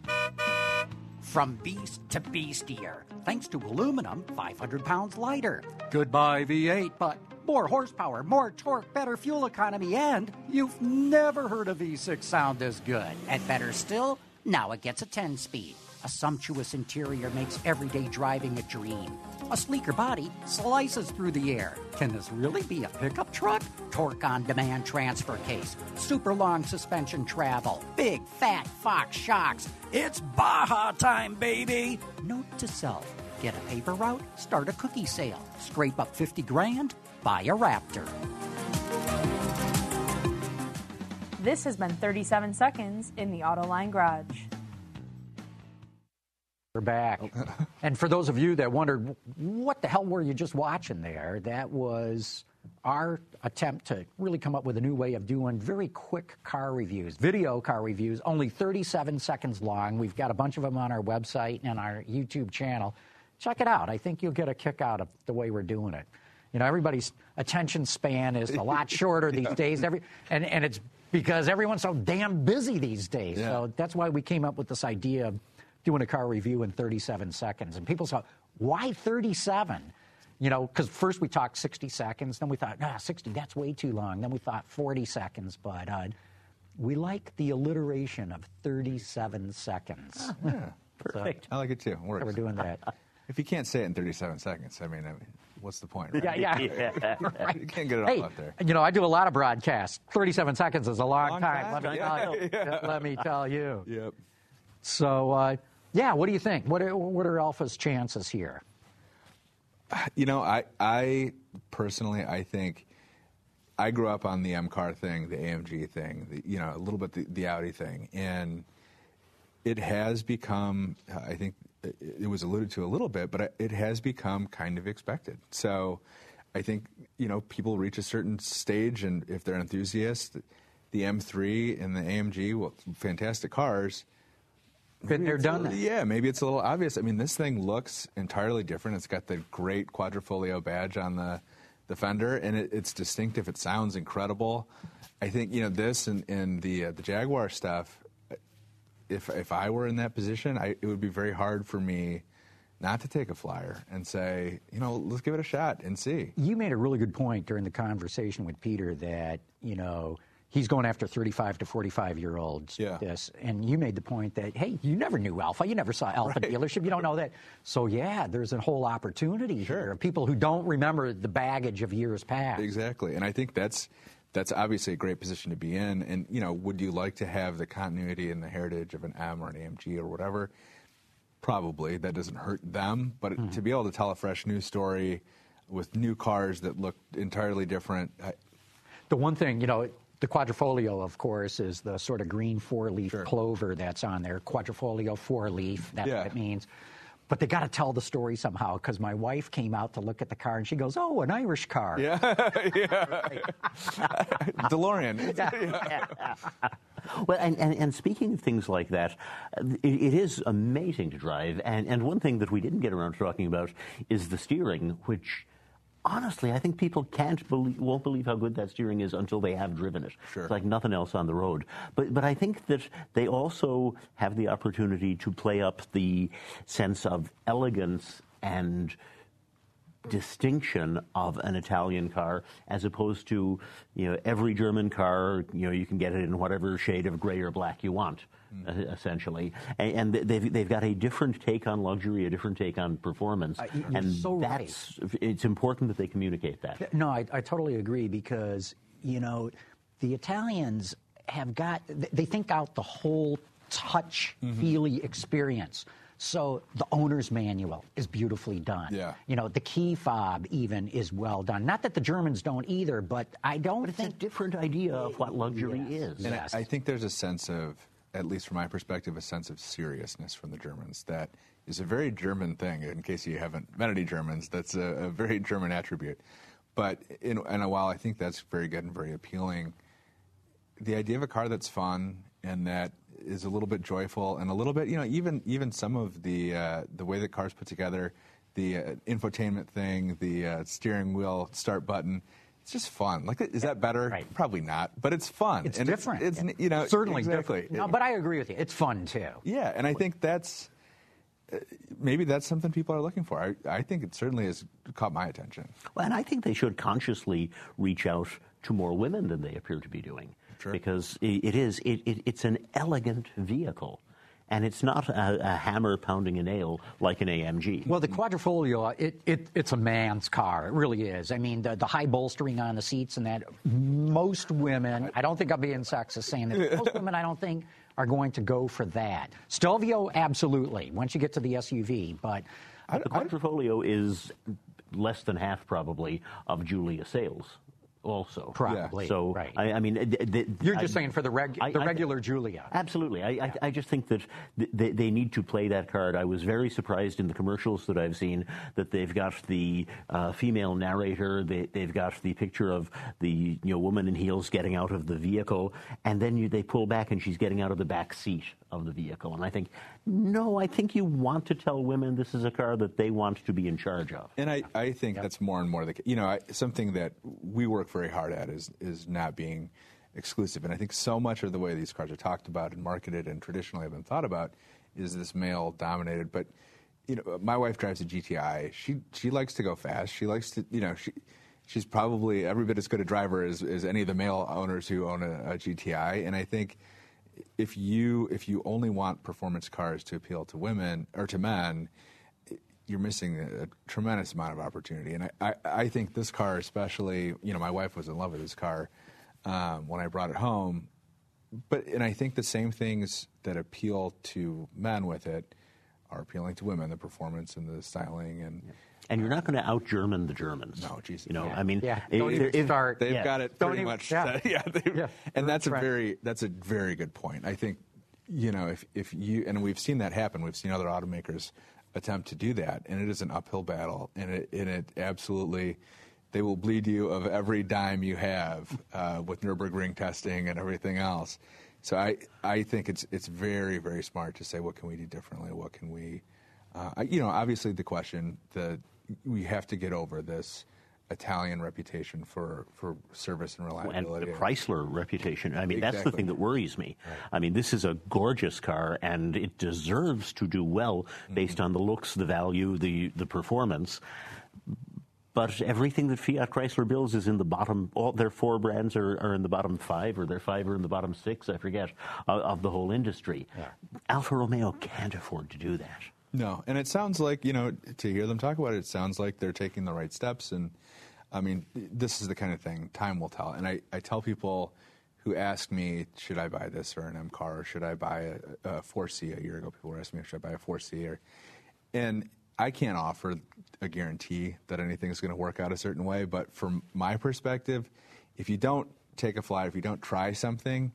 B: From beast to beastier, thanks to aluminum, five hundred pounds lighter. Goodbye V eight, but more horsepower, more torque, better fuel economy, and you've never heard a V six sound as good. And better still, now it gets a ten-speed. A sumptuous interior makes everyday driving a dream. A sleeker body slices through the air. Can this really be a pickup truck? Torque on demand transfer case, super long suspension travel, big fat Fox shocks. It's Baja time, baby! Note to self, get a paper route, start a cookie sale, scrape up fifty grand, buy a Raptor.
I: This has been thirty-seven Seconds in the Autoline Garage.
B: We're back. And for those of you that wondered, what the hell were you just watching there? That was our attempt to really come up with a new way of doing very quick car reviews, video car reviews, only thirty-seven seconds long. We've got a bunch of them on our website and our YouTube channel. Check it out. I think you'll get a kick out of the way we're doing it. You know, everybody's attention span is a lot shorter these yeah. days, Every and, and it's because everyone's so damn busy these days. Yeah. So that's why we came up with this idea of doing a car review in thirty-seven seconds. And people thought, why thirty-seven? You know, because first we talked sixty seconds, then we thought, ah, sixty, that's way too long. Then we thought forty seconds, but uh, we like the alliteration of thirty-seven seconds.
D: Oh, yeah, perfect. So, I like it too. It works.
B: So we're doing that.
D: If you can't say it in thirty-seven seconds, I mean, I mean what's the point, right?
B: Yeah, yeah.
D: yeah. Right. You can't get it
B: hey,
D: all out there.
B: You know, I do a lot of broadcasts. thirty-seven seconds is a long,
D: long
B: time.
D: time.
B: Let, me
D: yeah.
B: tell you.
D: Yeah.
B: Let me tell you.
D: Yep.
B: So, uh, yeah, what do you think? What are, what are Alfa's chances here?
D: You know, I, I personally, I think I grew up on the M car thing, the A M G thing, the, you know, a little bit the, the Audi thing, and it has become, I think it was alluded to a little bit, but it has become kind of expected. So I think, you know, people reach a certain stage, and if they're enthusiasts, the M three and the A M G, well, fantastic cars.
B: Been there, done that.
D: Yeah, maybe it's a little obvious. I mean, this thing looks entirely different. It's got the great Quadrifoglio badge on the, the fender, and it, it's distinctive. It sounds incredible. I think, you know, this and, and the uh, the Jaguar stuff, if if I were in that position, I, it would be very hard for me not to take a flyer and say, you know, let's give it a shot and see.
B: You made a really good point during the conversation with Peter that, you know, he's going after thirty-five to forty-five year olds.
D: Yeah.
B: This, and you made the point that, hey, you never knew Alfa. You never saw Alfa
D: Right.
B: dealership. You don't know that. So, yeah, there's a whole opportunity
D: Sure.
B: here of people who don't remember the baggage of years past.
D: Exactly. And I think that's that's obviously a great position to be in. And, you know, would you like to have the continuity and the heritage of an M or an A M G or whatever? Probably. That doesn't hurt them. But
B: Mm-hmm.
D: to be able to tell a fresh new story with new cars that look entirely different. I,
B: The one thing, you know, the quadrifolio, of course, is the sort of green four-leaf
D: Sure.
B: clover that's on there. Quadrifolio, four-leaf, that's
D: Yeah.
B: what it means. But they got to tell the story somehow, because my wife came out to look at the car, and she goes, oh, an Irish car.
D: yeah. yeah. DeLorean.
C: Well, and, and, and speaking of things like that, it, it is amazing to drive. And, and one thing that we didn't get around to talking about is the steering, which, honestly, I think people can't believe, won't believe how good that steering is until they have driven it.
D: Sure.
C: It's like nothing else on the road. But, but I think that they also have the opportunity to play up the sense of elegance and distinction of an Italian car, as opposed to, you know, every German car, you know, you can get it in whatever shade of gray or black you want, mm. uh, essentially. And, and they've they've got a different take on luxury, a different take on performance,
B: Uh, you're
C: and
B: so
C: that's it's important that they communicate that.
B: No, I, I totally agree, because, you know, the Italians have got, they think out the whole touch-feely mm-hmm. experience. So the owner's manual is beautifully done.
D: Yeah.
B: You know, the key fob even is well done. Not that the Germans don't either, but I don't
C: But it's
B: think...
C: a different idea of what luxury
B: Yes.
C: is.
D: And
B: Yes.
D: I, I think there's a sense of, at least from my perspective, a sense of seriousness from the Germans that is a very German thing. In case you haven't met any Germans, that's a, a very German attribute. But in, and while I think that's very good and very appealing, the idea of a car that's fun and that is a little bit joyful and a little bit, you know, even even some of the uh, the way that cars put together, the uh, infotainment thing, the uh, steering wheel start button. It's just fun. Like, is that better?
B: Right.
D: Probably not, but it's fun.
B: It's
D: and
B: different.
D: It's, it's you know
B: Certainly
D: exactly.
B: different. No, but I agree with you. It's fun, too.
D: Yeah, and I think that's uh, maybe that's something people are looking for. I, I think it certainly has caught my attention.
C: Well, and I think they should consciously reach out to more women than they appear to be doing.
D: Sure.
C: Because it, it is, it, it, it's an elegant vehicle. And it's not a, a hammer pounding a nail like an A M G.
B: Well, the Quadrifolio, it, it, it's a man's car. It really is. I mean, the, the high bolstering on the seats and that, most women, I don't think I'm being sexist saying this, most women I don't think are going to go for that. Stelvio, absolutely, once you get to the S U V, but...
C: the Quadrifolio is less than half, probably, of Giulia sales. Also,
B: Probably,
C: so
B: right.
C: I, I mean, th- th-
B: You're just
C: I,
B: saying for the, reg-
C: I,
B: the
C: I,
B: regular Giulia.
C: Absolutely. I, I, I just think that th- they, they need to play that card. I was very surprised in the commercials that I've seen that they've got the uh, female narrator, they, they've got the picture of the you know woman in heels getting out of the vehicle, and then you, they pull back and she's getting out of the back seat of the vehicle. And I think, no, I think you want to tell women this is a car that they want to be in charge of.
D: And I, I think yep. that's more and more the you know I, something that we work very hard at is is not being exclusive. And I think so much of the way these cars are talked about and marketed and traditionally have been thought about is this male dominated. But you know, my wife drives a G T I. She she likes to go fast. She likes to you know she she's probably every bit as good a driver as, as any of the male owners who own a, a G T I. And I think if you if you only want performance cars to appeal to women or to men, you're missing a tremendous amount of opportunity. And I, I, I think this car especially, you know, my wife was in love with this car um, when I brought it home. But and I think the same things that appeal to men with it are appealing to women, the performance and the styling. And
C: and you're not going to out-German the Germans.
D: No, Jesus.
C: You know,
B: yeah.
C: I mean,
B: yeah.
C: if,
B: Don't even
C: if,
B: start.
D: They've
C: yeah.
D: got it
B: Don't
D: pretty
B: even,
D: much.
B: Yeah,
D: yeah,
B: yeah.
D: And that's
B: right.
D: a very that's a very good point. I think, you know, if if you and we've seen that happen. We've seen other automakers attempt to do that, and it is an uphill battle, and it and it absolutely. They will bleed you of every dime you have uh, with Nürburgring testing and everything else. So I, I think it's it's very, very smart to say, what can we do differently? What can we, uh, I, you know, obviously the question, the we have to get over this Italian reputation for, for service and reliability.
C: And the Chrysler reputation. I mean,
D: Exactly.
C: that's the thing that worries me. Right. I mean, this is a gorgeous car, and it deserves to do well based mm-hmm. on the looks, the value, the, the performance. but everything that Fiat Chrysler builds is in the bottom. All their four brands are, are in the bottom five, or their five are in the bottom six, I forget, of, of the whole industry. Yeah. Alfa Romeo can't afford to do that.
D: No, and it sounds like, you know, to hear them talk about it, it sounds like they're taking the right steps. And, I mean, this is the kind of thing, time will tell. And I, I tell people who ask me, should I buy this or an M car, or should I buy a, a four C? A year ago, people were asking me, should I buy a four C? Or, and I can't offer a guarantee that anything is going to work out a certain way. But from my perspective, if you don't take a flight, if you don't try something,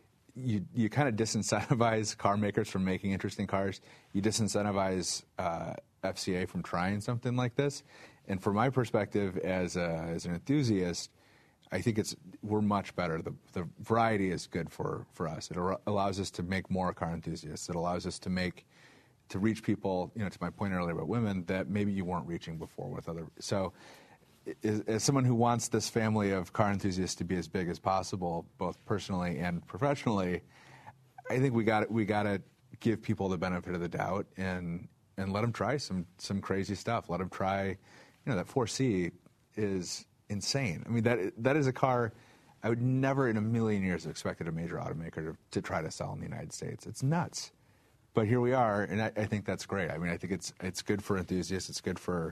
D: you you kind of disincentivize car makers from making interesting cars. You disincentivize uh, F C A from trying something like this. And from my perspective as a, as an enthusiast, I think it's we're much better. The the variety is good for, for us. It ar- allows us to make more car enthusiasts. It allows us to make to reach people, you know, to my point earlier about women, that maybe you weren't reaching before with other. So as, as someone who wants this family of car enthusiasts to be as big as possible, both personally and professionally, I think we got we got to give people the benefit of the doubt and and let them try some some crazy stuff. Let them try, you know, that four C is insane. I mean, that that is a car I would never in a million years have expected a major automaker to, to try to sell in the United States. It's nuts. But here we are, and I, I think that's great. I mean, I think it's it's good for enthusiasts. It's good for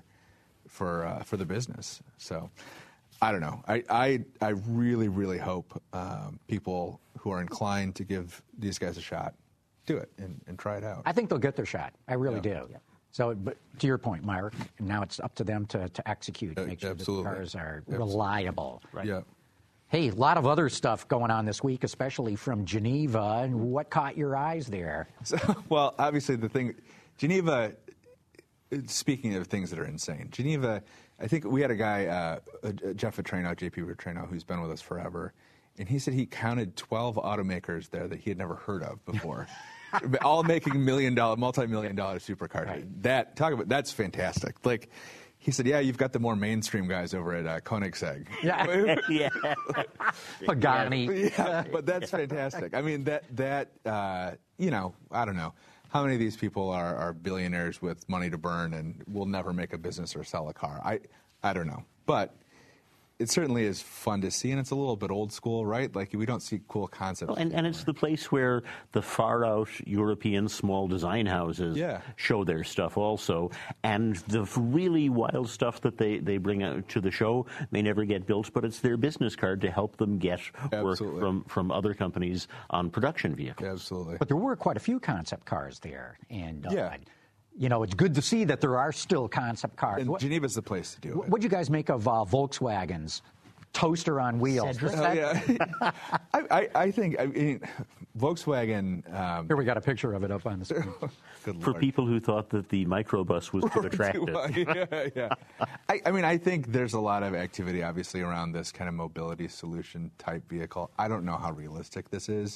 D: for uh, for the business. So, I don't know. I I, I really really hope um, people who are inclined to give these guys a shot do it and, and try it out.
B: I think they'll get their shot. I really
D: Yeah.
B: do. Yeah. So, but to your point, Mark, now it's up to them to, to execute,
D: Uh,
B: make sure
D: absolutely.
B: that the cars are
D: Absolutely.
B: reliable.
C: Right.
D: Yeah.
B: Hey, a lot of other stuff going on this week, especially from Geneva. And what caught your eyes there?
D: So, well, obviously the thing, Geneva. Speaking of things that are insane, Geneva. I think we had a guy, uh, uh, Jeff Vetrano, J P Vetrano, who's been with us forever, and he said he counted twelve automakers there that he had never heard of before, all making million dollar, multi-million dollar supercars. Right. That talk about that's fantastic. Like. He said, yeah, you've got the more mainstream guys over at uh, Koenigsegg.
B: Yeah.
C: yeah.
B: Pagani.
D: Yeah, but that's fantastic. I mean, that, that uh, you know, I don't know. How many of these people are, are billionaires with money to burn and will never make a business or sell a car? I, I don't know. But it certainly is fun to see, and it's a little bit old school, right? Like, we don't see cool concepts.
C: Well, and, and it's the place where the far-out European small design houses
D: Yeah.
C: show their stuff also. And the really wild stuff that they, they bring out to the show may never get built, but it's their business card to help them get
D: Absolutely.
C: work from, from other companies on production vehicles.
D: Absolutely.
B: But there were quite a few concept cars there. And, uh,
D: Yeah.
B: you know, it's good to see that there are still concept cars.
D: And
B: What,
D: Geneva's the place to do it.
B: what'd you guys make of uh, Volkswagen's toaster on wheels?
C: Cedric?
B: Was
D: Oh,
B: that-
D: yeah. I, I, I think, I mean, Volkswagen. Um,
B: Here we got a picture of it up on the screen.
D: good
C: For
D: Lord.
C: people who thought that the microbus was too attractive.
D: yeah, yeah. I, I mean, I think there's a lot of activity, obviously, around this kind of mobility solution type vehicle. I don't know how realistic this is.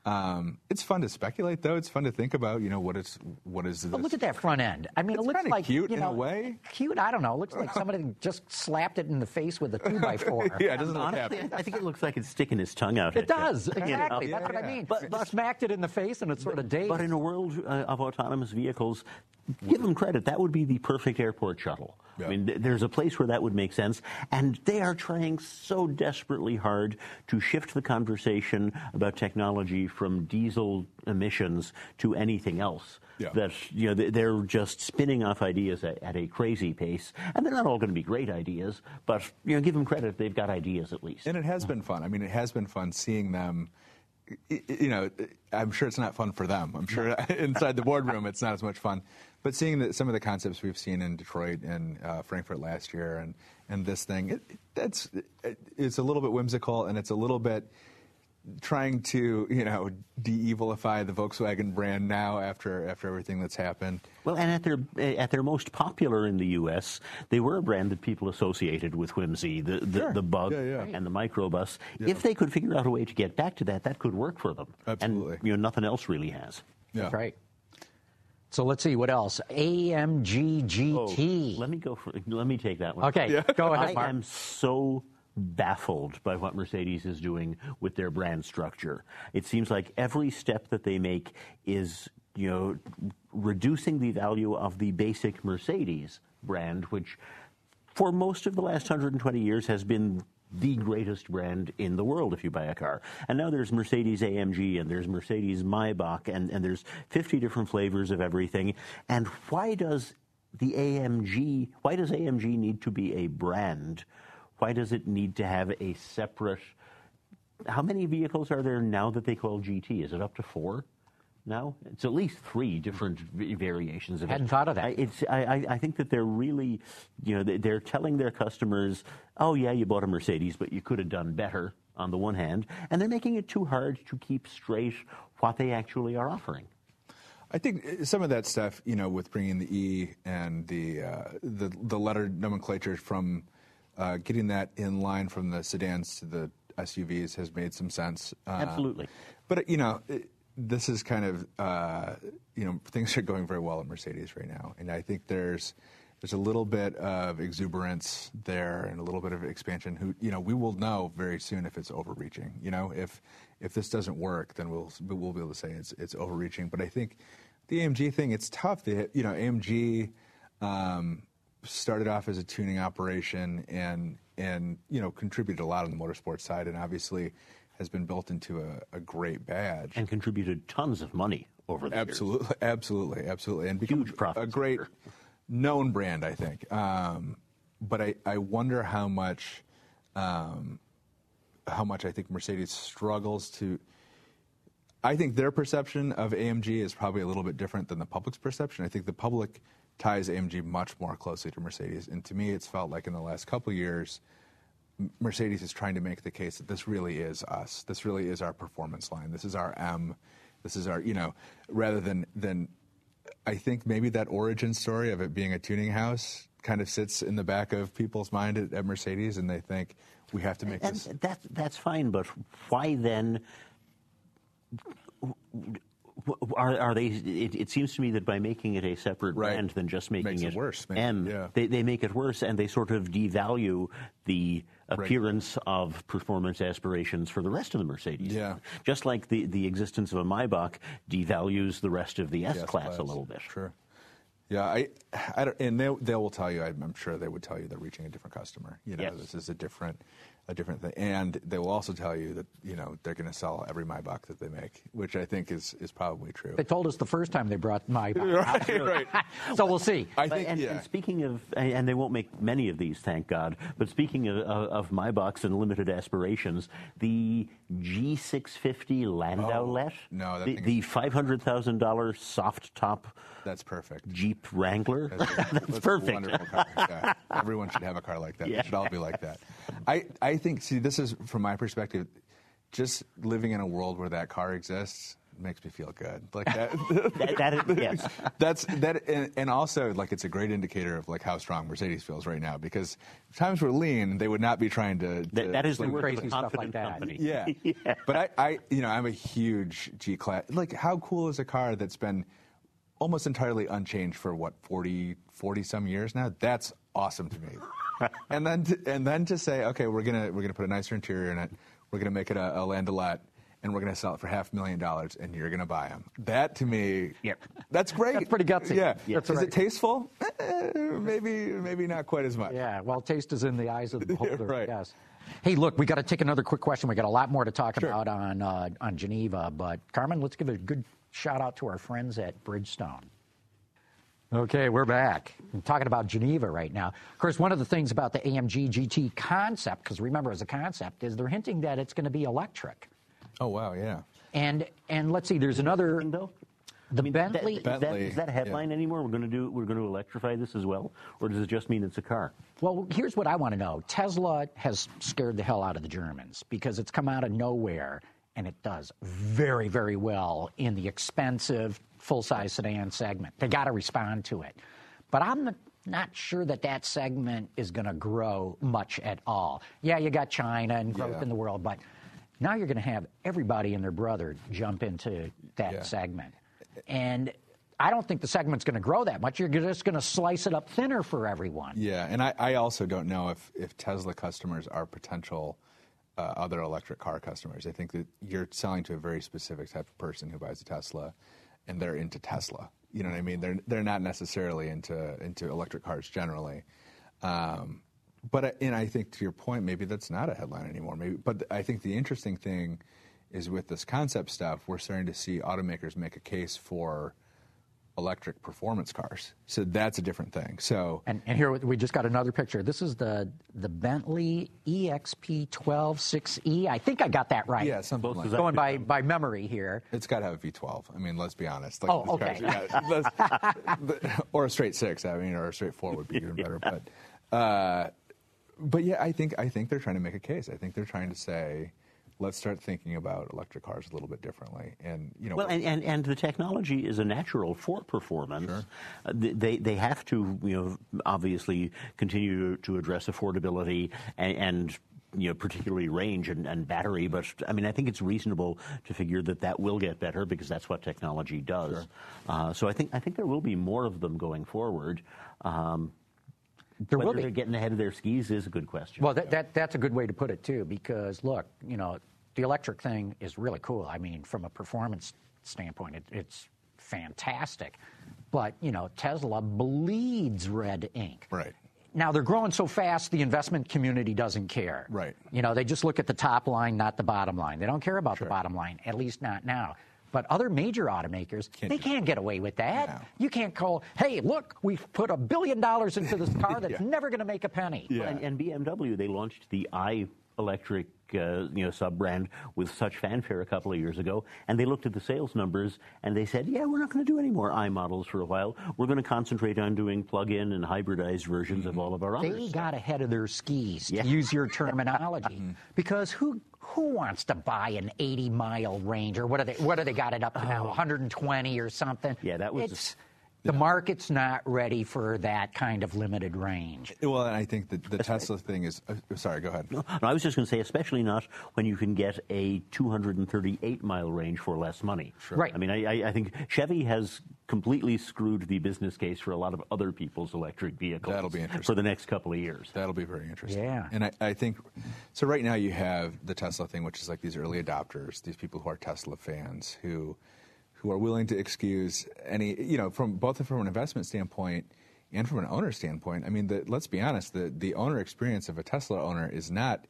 D: Um, it's fun to speculate, though. It's fun to think about, you know, what is what is this?
B: But look at that front end. I mean,
D: It's
B: it looks
D: kinda
B: like
D: cute
B: you
D: in
B: know,
D: a way.
B: Cute? I don't know. It looks like somebody just slapped it in the face with a two by four.
D: Yeah, it doesn't look
C: Honestly,
D: happy.
C: I think it looks like it's sticking his tongue out.
B: It
C: at you.
B: does
C: You know?
B: exactly. That's what I
D: Yeah.
B: mean.
C: But- but-
B: smacked it in the face and it sort of dazed.
C: But in a world uh, of autonomous vehicles, give them credit. That would be the perfect airport shuttle.
D: Yeah.
C: I mean, th- there's a place where that would make sense. And they are trying so desperately hard to shift the conversation about technology from diesel emissions to anything else.
D: Yeah.
C: That, you know, th- they're just spinning off ideas at, at a crazy pace. And they're not all going to be great ideas, but, you know, give them credit. They've got ideas at least.
D: And it has been fun. I mean, it has been fun seeing them. y- y- You know, I'm sure it's not fun for them. I'm sure inside the boardroom it's not as much fun. But seeing the, some of the concepts we've seen in Detroit and uh, Frankfurt last year, and, and this thing, it, it, that's it, it's a little bit whimsical, and it's a little bit trying to, you know, de-evilify the Volkswagen brand now after after everything that's happened.
C: Well, and at their at their most popular in the U S, they were a brand that people associated with whimsy, the the,
D: Sure.
C: the Bug
D: Yeah, yeah.
C: and the Microbus.
D: Yeah.
C: If they could figure out a way to get back to that, that could work for them.
D: Absolutely.
C: And you know, nothing else really has.
D: Yeah.
B: That's right. So let's see what else. A M G G T.
C: Oh, let me go for. Let me take that one.
B: Okay,
D: Yeah.
B: go ahead,
C: I
B: Mark.
C: am so baffled by what Mercedes is doing with their brand structure. It seems like every step that they make is, you know, reducing the value of the basic Mercedes brand, which for most of the last one hundred twenty years, has been the greatest brand in the world if you buy a car. And now there's Mercedes A M G and there's Mercedes Maybach and, and there's fifty different flavors of everything. And why does the A M G, why does A M G need to be a brand? Why does it need to have a separate, how many vehicles are there now that they call G T? Is it up to four? No, it's at least three different variations of it.
B: Hadn't thought of that.
C: I, it's, I, I think that they're really, you know, they're telling their customers, oh, yeah, you bought a Mercedes, but you could have done better on the one hand. And they're making it too hard to keep straight what they actually are offering.
D: I think some of that stuff, you know, with bringing the E and the uh, the, the letter nomenclature from uh, getting that in line from the sedans to the S U Vs has made some sense. Uh,
C: Absolutely.
D: But, you know... It, This is kind of, uh, you know, things are going very well at Mercedes right now. And I think there's there's a little bit of exuberance there and a little bit of expansion. Who, you know, we will know very soon if it's overreaching. You know, if if this doesn't work, then we'll we'll be able to say it's it's overreaching. But I think the A M G thing, it's tough. They, you know, A M G um, started off as a tuning operation and, and, you know, contributed a lot on the motorsports side. And obviously has been built into a, a great badge.
C: And contributed tons of money over the
D: absolutely,
C: years.
D: Absolutely, absolutely. And become
C: huge profit.
D: A great known brand, I think. Um, but I, I wonder how much, um, how much I think Mercedes struggles to, I think their perception of A M G is probably a little bit different than the public's perception. I think the public ties A M G much more closely to Mercedes. And to me, it's felt like in the last couple of years, Mercedes is trying to make the case that this really is us. This really is our performance line. This is our M. This is our, you know, rather than, than I think maybe that origin story of it being a tuning house kind of sits in the back of people's mind at, at Mercedes, and they think we have to make
C: and
D: this.
C: That, that's fine, but why then... Are, are they? It, it seems to me that by making it a separate
D: right.
C: brand than just making
D: Makes
C: it,
D: it worse,
C: M,
D: yeah.
C: they, they make it worse, and they sort of devalue the appearance right. of performance aspirations for the rest of the Mercedes.
D: Yeah.
C: Just like the, the existence of a Maybach devalues the rest of the S-Class S-Class. a little bit.
D: Sure. Yeah, I, I don't, and they, they will tell you, I'm sure they would tell you they're reaching a different customer. You know,
C: yes.
D: this is a different, a different thing. And they will also tell you that, you know, they're going to sell every Maybach that they make, which I think is, is probably true.
B: They told us the first time they brought Maybach.
D: right, right.
B: So we'll see.
D: I think,
C: and,
D: yeah.
C: and speaking of, and they won't make many of these, thank God, but speaking of, of, of Maybachs and limited aspirations, the G six fifty Landaulet,
D: oh, no, that
C: the,
D: thing
C: the
D: is...
C: five hundred thousand dollars soft top
D: That's perfect.
C: Jeep Wrangler.
D: That's,
C: that's,
D: that's
C: perfect.
D: A wonderful car. Yeah. Everyone should have a car like that.
C: Yeah.
D: It should all be like that. I, I think, see, this is, from my perspective, just living in a world where that car exists makes me feel good. Like that.
C: that, that is, yes.
D: That's that, and, and also like it's a great indicator of like how strong Mercedes feels right now. Because if times were lean, they would not be trying to. to
C: that, that is the
B: like,
C: work
B: crazy
C: of a
B: stuff
C: confident
B: like that.
C: company.
D: Yeah.
C: yeah.
D: But I, I, you know, I'm a huge G class. Like, how cool is a car that's been almost entirely unchanged for what forty, forty some years now? That's awesome to me. and then, to, and then to say, okay, we're gonna we're gonna put a nicer interior in it. We're gonna make it a, a Landaulet. And we're going to sell it for half a million dollars, and you're going to buy them. That, to me,
C: yep.
D: that's great.
B: That's pretty gutsy.
D: Yeah.
B: yeah.
D: Is right. it tasteful? Eh, maybe, maybe not quite as much.
B: Yeah. Well, taste is in the eyes of the beholder.
D: right.
B: Yes. Hey, look, we got to take another quick question. We got a lot more to talk
D: sure.
B: about on uh, on Geneva, but Carmen, let's give a good shout out to our friends at Bridgestone. Okay, we're back. I'm talking about Geneva right now. Of course, one of the things about the A M G G T concept, because remember, as a concept, is they're hinting that it's going to be electric.
D: Oh wow, yeah.
B: And and let's see, there's another.
C: Though?
B: The
C: I mean,
B: Bentley.
C: That, is, that, is that a headline
D: yeah.
C: anymore? We're going to do. We're going to electrify this as well, or does it just mean it's a car?
B: Well, here's what I want to know. Tesla has scared the hell out of the Germans because it's come out of nowhere, and it does very, very well in the expensive full-size sedan segment. They got to respond to it, but I'm not sure that that segment is going to grow much at all. Yeah, you got China and growth
D: yeah.
B: in the world, but now you're going to have everybody and their brother jump into that
D: yeah.
B: segment. And I don't think the segment's going to grow that much. You're just going to slice it up thinner for everyone.
D: Yeah, and I, I also don't know if, if Tesla customers are potential uh, other electric car customers. I think that you're selling to a very specific type of person who buys a Tesla, and they're into Tesla. You know what I mean? They're they're not necessarily into into electric cars generally. Um, but and I think to your point, maybe that's not a headline anymore. Maybe, but I think the interesting thing is with this concept stuff, we're starting to see automakers make a case for electric performance cars. So that's a different thing. So
B: and, and here we just got another picture. This is the the Bentley E X P twelve six E. I think I got that right.
D: Yeah, something like that.
B: Going by, by memory here.
D: It's got to have a V twelve. I mean, let's be honest. Like,
B: oh, okay.
D: Cars, yeah, or a straight six. I mean, or a straight four would be even better. Yeah. But, uh, but yeah, I think I think they're trying to make a case. I think they're trying to say, let's start thinking about electric cars a little bit differently. And you know,
C: well, and, and, and the technology is a natural for performance.
D: Sure.
C: Uh, they they have to, you know, obviously continue to address affordability and, and you know, particularly range and, and battery. But I mean, I think it's reasonable to figure that that will get better because that's what technology does.
D: Sure.
C: Uh, so I think I think there will be more of them going forward. Um,
B: There
C: Whether
B: will be.
C: they're getting ahead of their skis is a good question.
B: Well, that, that that's a good way to put it, too, because, look, you know, the electric thing is really cool. I mean, from a performance standpoint, it, it's fantastic. But, you know, Tesla bleeds red ink.
D: Right.
B: Now, they're growing so fast, the investment community doesn't care.
D: Right.
B: You know, they just look at the top line, not the bottom line. They don't care about
D: Sure.
B: the bottom line, at least not now. But other major automakers, can't they can't get away with that.
D: No.
B: You can't call, hey, look, we've put a billion dollars into this car that's
D: yeah.
B: never going to make a penny.
D: Yeah.
C: And, and B M W, they launched the i electric uh, you know, sub-brand with such fanfare a couple of years ago, and they looked at the sales numbers and they said, yeah, we're not going to do any more i models for a while. We're going to concentrate on doing plug-in and hybridized versions of all of our others.
B: They got ahead of their skis,
C: Yeah.
B: to use your terminology, because who who wants to buy an eighty mile range, or what are they what are they got it up to now, one hundred twenty or something?
C: Yeah, that was
B: It's, the market's not ready for that kind of limited range.
D: Well, and I think that the Tesla thing is. Uh, sorry, go ahead.
C: No, no, I was just going to say, especially not when you can get a two hundred thirty-eight mile range for less money.
B: Sure. Right.
C: I mean, I, I think Chevy has completely screwed the business case for a lot of other people's electric vehicles.
D: That'll be interesting
C: for the next couple of years.
D: That'll be very interesting.
B: Yeah.
D: And I, I think, so right now you have the Tesla thing, which is like these early adopters, these people who are Tesla fans who who are willing to excuse any, you know, from both from an investment standpoint and from an owner standpoint. I mean, the, let's be honest, the, the owner experience of a Tesla owner is not,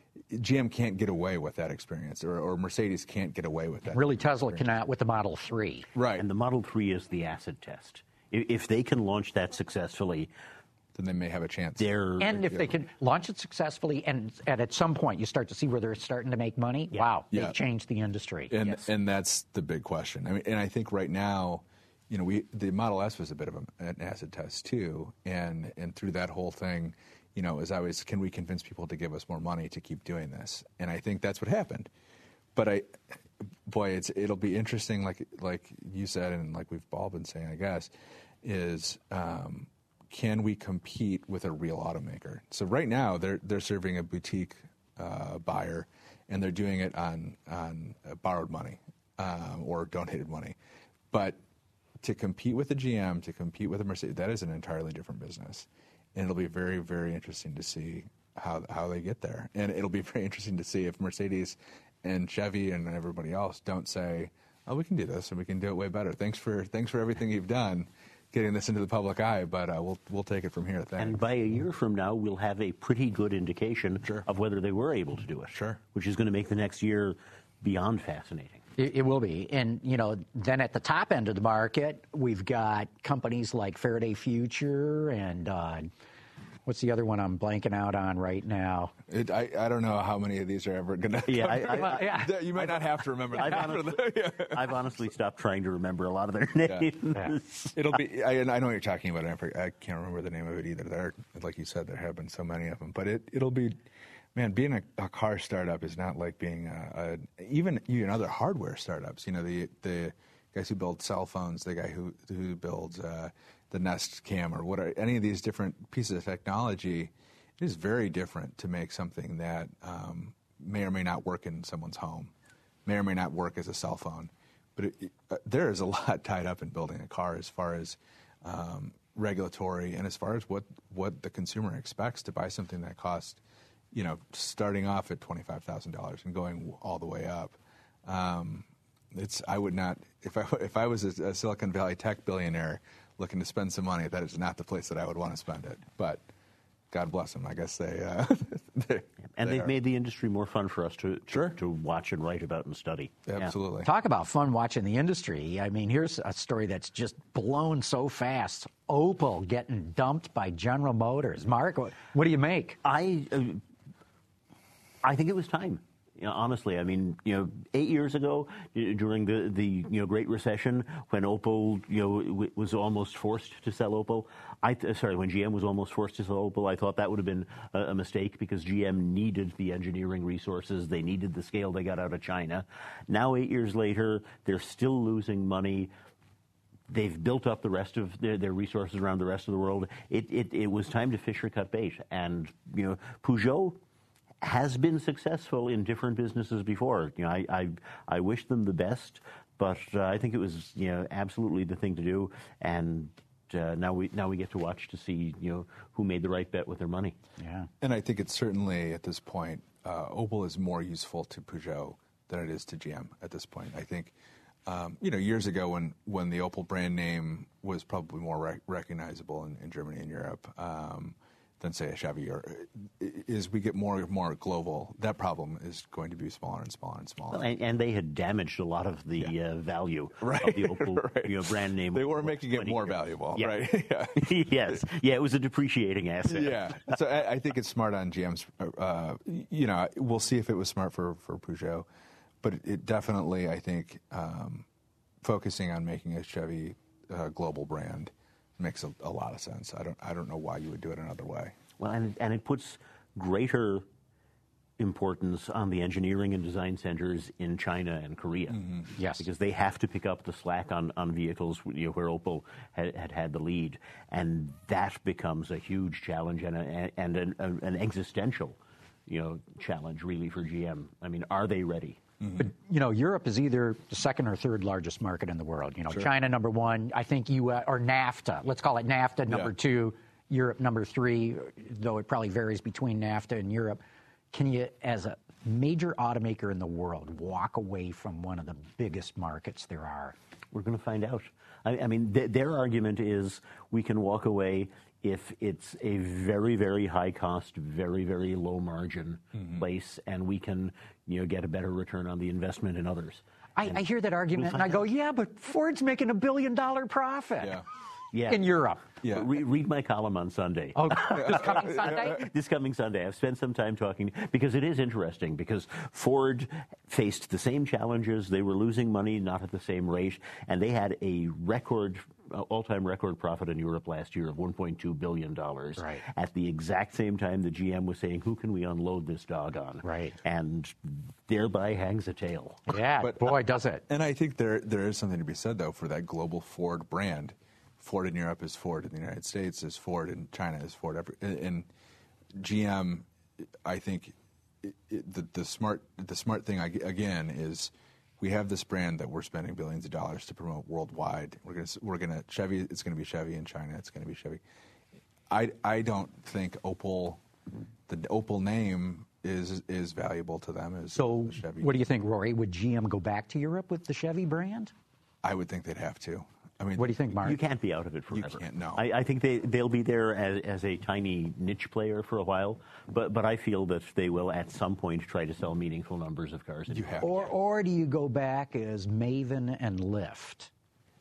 D: G M can't get away with that experience, or, or Mercedes can't get away with that.
B: Really, Tesla cannot with the Model three.
D: Right.
C: And the Model three is the acid test. If, if they can launch that successfully,
D: then they may have a chance.
C: they're
B: And if they can launch it successfully, and, and at some point you start to see where they're starting to make money, wow,
D: Yeah.
B: they've changed the industry.
D: And
C: Yes.
D: and that's the big question. I mean, and I think right now, you know, we the Model S was a bit of a, an acid test too, and and through that whole thing, you know, as I was, can we convince people to give us more money to keep doing this? And I think that's what happened. But I, boy, it's it'll be interesting, like like you said, and like we've all been saying, I guess, is. Um, Can we compete with a real automaker? So right now they're they're serving a boutique uh, buyer, and they're doing it on on uh, borrowed money um, or donated money. But to compete with a G M, to compete with a Mercedes, that is an entirely different business, and it'll be very very interesting to see how how they get there. And it'll be very interesting to see if Mercedes and Chevy and everybody else don't say, "Oh, we can do this and we can do it way better. Thanks for thanks for everything you've done." Getting this into the public eye, but uh, we'll we'll take it from here. Thanks.
C: And by a year from now, we'll have a pretty good indication
D: Sure.
C: of whether they were able to do it.
D: Sure.
C: Which is going to make the next year beyond fascinating.
B: It, it will be. And, you know, then at the top end of the market, we've got companies like Faraday Future and uh, what's the other one I'm blanking out on right now?
D: It, I, I don't know how many of these are ever going to
C: Yeah, I- I-
B: Well, yeah.
D: You might not have to remember
C: I've
D: that.
C: honestly, I've honestly stopped trying to remember a lot of their names.
B: Yeah.
D: It'll be, I, and I know what you're talking about. I, forget- I can't remember the name of it either. There, like you said, there have been so many of them. But it, it'll be, man, being a, a car startup is not like being a, a, even even other hardware startups. You know, the the guys who build cell phones, the guy who who builds uh, the Nest Cam or what are, any of these different pieces of technology. It is very different to make something that um, may or may not work in someone's home, may or may not work as a cell phone. But it, it, uh, there is a lot tied up in building a car as far as um, regulatory and as far as what, what the consumer expects to buy something that costs, you know, starting off at twenty-five thousand dollars and going all the way up. Um, it's I would not if I if I was a, a Silicon Valley tech billionaire looking to spend some money, that is not the place that I would want to spend it. But God bless them. I guess they. Uh, they
C: and
D: they
C: they've
D: are.
C: made the industry more fun for us to, to,
D: Sure.
C: to watch and write about and study.
D: Absolutely.
B: Talk about fun watching the industry. I mean, here's a story that's just blown so fast. Opel getting dumped by General Motors. Mark, what, what do you make?
C: I, uh, I think it was time. You know, honestly, I mean, you know, eight years ago, during the, the you know Great Recession, when Opel you know w- was almost forced to sell Opel, I th- sorry, when G M was almost forced to sell Opel, I thought that would have been a, a mistake because G M needed the engineering resources, they needed the scale they got out of China. Now, eight years later, they're still losing money. They've built up the rest of their, their resources around the rest of the world. It, it it was time to fish or cut bait, and you know Peugeot has been successful in different businesses before. You know, I I, I wish them the best, but uh, I think it was you know absolutely the thing to do. And uh, now we now we get to watch to see you know who made the right bet with their money.
B: Yeah,
D: And I think it's certainly at this point, uh, Opel is more useful to Peugeot than it is to G M at this point. I think. Um, you know, years ago when, when the Opel brand name was probably more rec- recognizable in, in Germany and Europe um, than, say, a Chevy, or is we get more and more global, that problem is going to be smaller and smaller and smaller.
C: And, and they had damaged a lot of the yeah. uh, value
D: right.
C: of the Opel
D: right.
C: you know, brand name.
D: They were making it more
C: years.
D: valuable,
C: yeah.
D: right? yeah.
C: yes. Yeah, it was a depreciating asset.
D: Yeah. So I, I think it's smart on G M's. Uh, you know, we'll see if it was smart for, for Peugeot. But it definitely, I think, um, focusing on making a Chevy uh, global brand makes a, a lot of sense. I don't, I don't know why you would do it another way.
C: Well, and, and it puts greater importance on the engineering and design centers in China and Korea.
B: Mm-hmm. Yes.
C: Because they have to pick up the slack on, on vehicles you know, where Opel had, had had the lead. And that becomes a huge challenge and, a, and an, a, an existential you know, challenge, really, for G M. I mean, are they ready?
B: But, you know, Europe is either the second or third largest market in the world. You know,
D: Sure.
B: China, number one. I think you, uh, or NAFTA. Let's call it NAFTA, number
D: Yeah.
B: two. Europe, number three, though it probably varies between NAFTA and Europe. Can you, as a major automaker in the world, walk away from one of the biggest markets there are?
C: We're going to find out. I, I mean, th- their argument is we can walk away if it's a very, very high cost, very, very low margin mm-hmm. place, and we can, you know, get a better return on the investment in others.
B: I, I hear that argument,
C: we'll
B: and I go,
C: out.
B: yeah, but Ford's making a billion dollar profit
D: Yeah.
C: Yeah.
B: in Europe.
D: Yeah.
C: Re- read my column on Sunday.
B: Oh, this coming Sunday?
C: This coming Sunday. I've spent some time talking, because it is interesting, because Ford faced the same challenges. They were losing money, not at the same rate, and they had a record, uh, all-time record profit in Europe last year of one point two billion dollars.
B: Right.
C: At the exact same time, the G M was saying, who can we unload this dog on?
B: Right.
C: And thereby hangs a tail.
B: Yeah,
D: But,
B: boy, does it.
D: And I think there there is something to be said, though, for that global Ford brand. Ford in Europe is Ford in the United States, is Ford in China, is Ford every, and G M. I think it, it, the the smart the smart thing again is we have this brand that we're spending billions of dollars to promote worldwide. We're gonna we're gonna Chevy. It's going to be Chevy in China. It's going to be Chevy. I I don't think Opel, the Opel name is is valuable to them as
B: So,
D: the Chevy.
B: what do you think, Rory? Would G M go back to Europe with the Chevy brand?
D: I would think they'd have to. I mean,
B: What do you think, Mark?
C: You can't be out of it forever.
D: You can't, no.
C: I, I think they, they'll be there as, as a tiny niche player for a while, but, but I feel that they will at some point try to sell meaningful numbers of cars.
D: You have
B: Or, or do you go back as Maven and Lyft?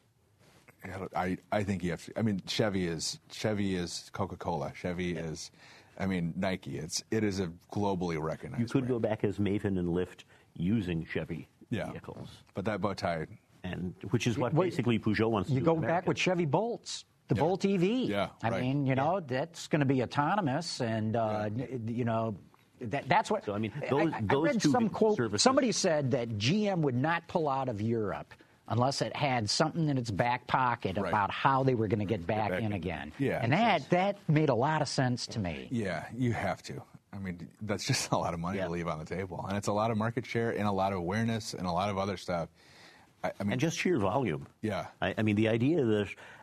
D: I, I think you have to. I mean, Chevy is Chevy is Coca-Cola. Chevy yeah. is, I mean, Nike. It's it is a globally recognized.
C: You could
D: brand.
C: go back as Maven and Lyft using Chevy
D: yeah.
C: vehicles,
D: but that bow tie,
C: and which is what
B: Wait,
C: basically Peugeot wants to
B: You
C: do.
B: go
C: in America.
B: back with Chevy Bolts, the
D: Yeah.
B: Bolt E V.
D: Yeah,
B: I
D: right.
B: mean, you know, that's going to be autonomous, and uh,
D: Yeah.
B: you know. That, that's what
C: So, I mean, those-
B: I, I
C: those
B: read
C: two
B: some
C: big
B: quote.
C: services-
B: Somebody said that G M would not pull out of Europe unless it had something in its back pocket
D: Right.
B: about how they were going to get back,
D: back
B: in
D: in.
B: again.
D: Yeah,
B: and
D: it
B: that
D: does.
B: that made a lot of sense to me.
D: yeah, you have to. I mean, that's just a lot of money
C: Yeah.
D: to leave on the table, and it's a lot of market share and a lot of awareness and a lot of other stuff. I, I mean,
C: and just sheer volume.
D: Yeah.
C: I, I mean, the idea that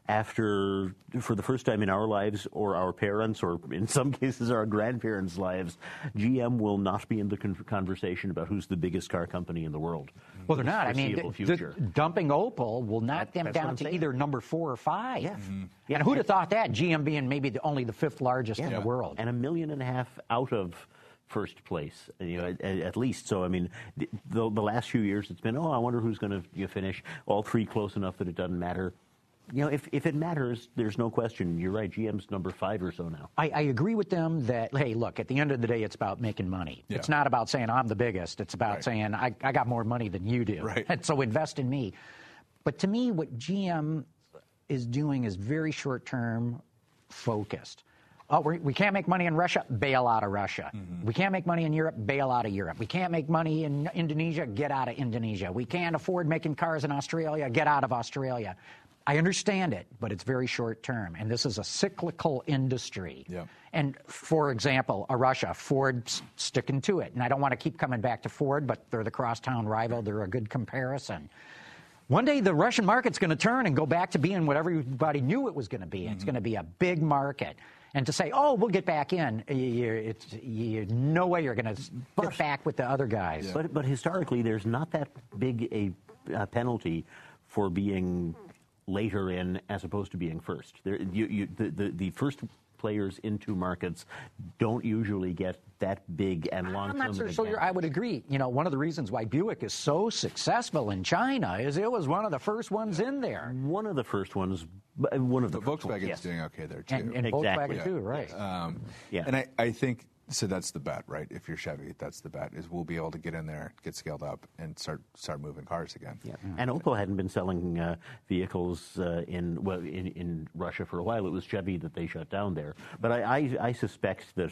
C: after, for the first time in our lives or our parents, or in some cases our grandparents' lives, G M will not be in the con- conversation about who's the biggest car company in the world.
B: Well, they're not. I mean,
C: Foreseeable
B: the,
C: future.
B: the dumping Opel will knock
C: That-
B: them
C: that's what
B: down
C: I'm
B: to
C: saying.
B: either number four or five.
C: Yeah.
B: Mm-hmm. And who'd have thought that? G M being maybe the, only the fifth largest in the world.
C: And a million and a half out of first place, you know, at, at least. So, I mean, the, the, the last few years it's been, oh, I wonder who's going to you know, finish. All three close enough that it doesn't matter. You know, if, if it matters, there's no question. You're right, G M's number five or so now.
B: I, I agree with them that, hey, look, at the end of the day, it's about making money.
D: Yeah.
B: It's not about saying I'm the biggest. It's about
D: Right.
B: saying I, I got more money than you do.
D: Right.
B: And so invest in me. But to me, what G M is doing is very short-term focused. Oh, we we can't make money in Russia, bail out of Russia. Mm-hmm. We can't make money in Europe, bail out of Europe. We can't make money in Indonesia, get out of Indonesia. We can't afford making cars in Australia, get out of Australia. I understand it, but it's very short term, and this is a cyclical industry.
D: Yeah.
B: And for example, a Russia, Ford's sticking to it, and I don't want to keep coming back to Ford, but they're the crosstown rival. They're a good comparison. One day the Russian market's going to turn and go back to being what everybody knew it was going to be. Mm-hmm. It's going to be a big market. And to say, oh, we'll get back in, you, it's, you, no way you're going to get back with the other guys.
C: Yeah. But, but historically, there's not that big a uh, penalty for being later in as opposed to being first. There, you, you, the, the, the first players into markets don't usually get that big and long-term.
B: I'm not so sure. I would agree. You know, one of the reasons why Buick is so successful in China is it was one of the first ones in there.
C: One of the first ones. One of the
D: but Volkswagen's
C: ones, yes.
D: doing okay there too.
B: And, and
C: exactly.
B: Volkswagen too, right?
D: Um,
C: yeah.
D: And I, I think so. That's the bet, right? If you're Chevy, that's the bet. Is we'll be able to get in there, get scaled up, and start start moving cars again.
C: Yeah. And Opel hadn't been selling uh, vehicles uh, in well in, in Russia for a while. It was Chevy that they shut down there. But I, I, I suspect that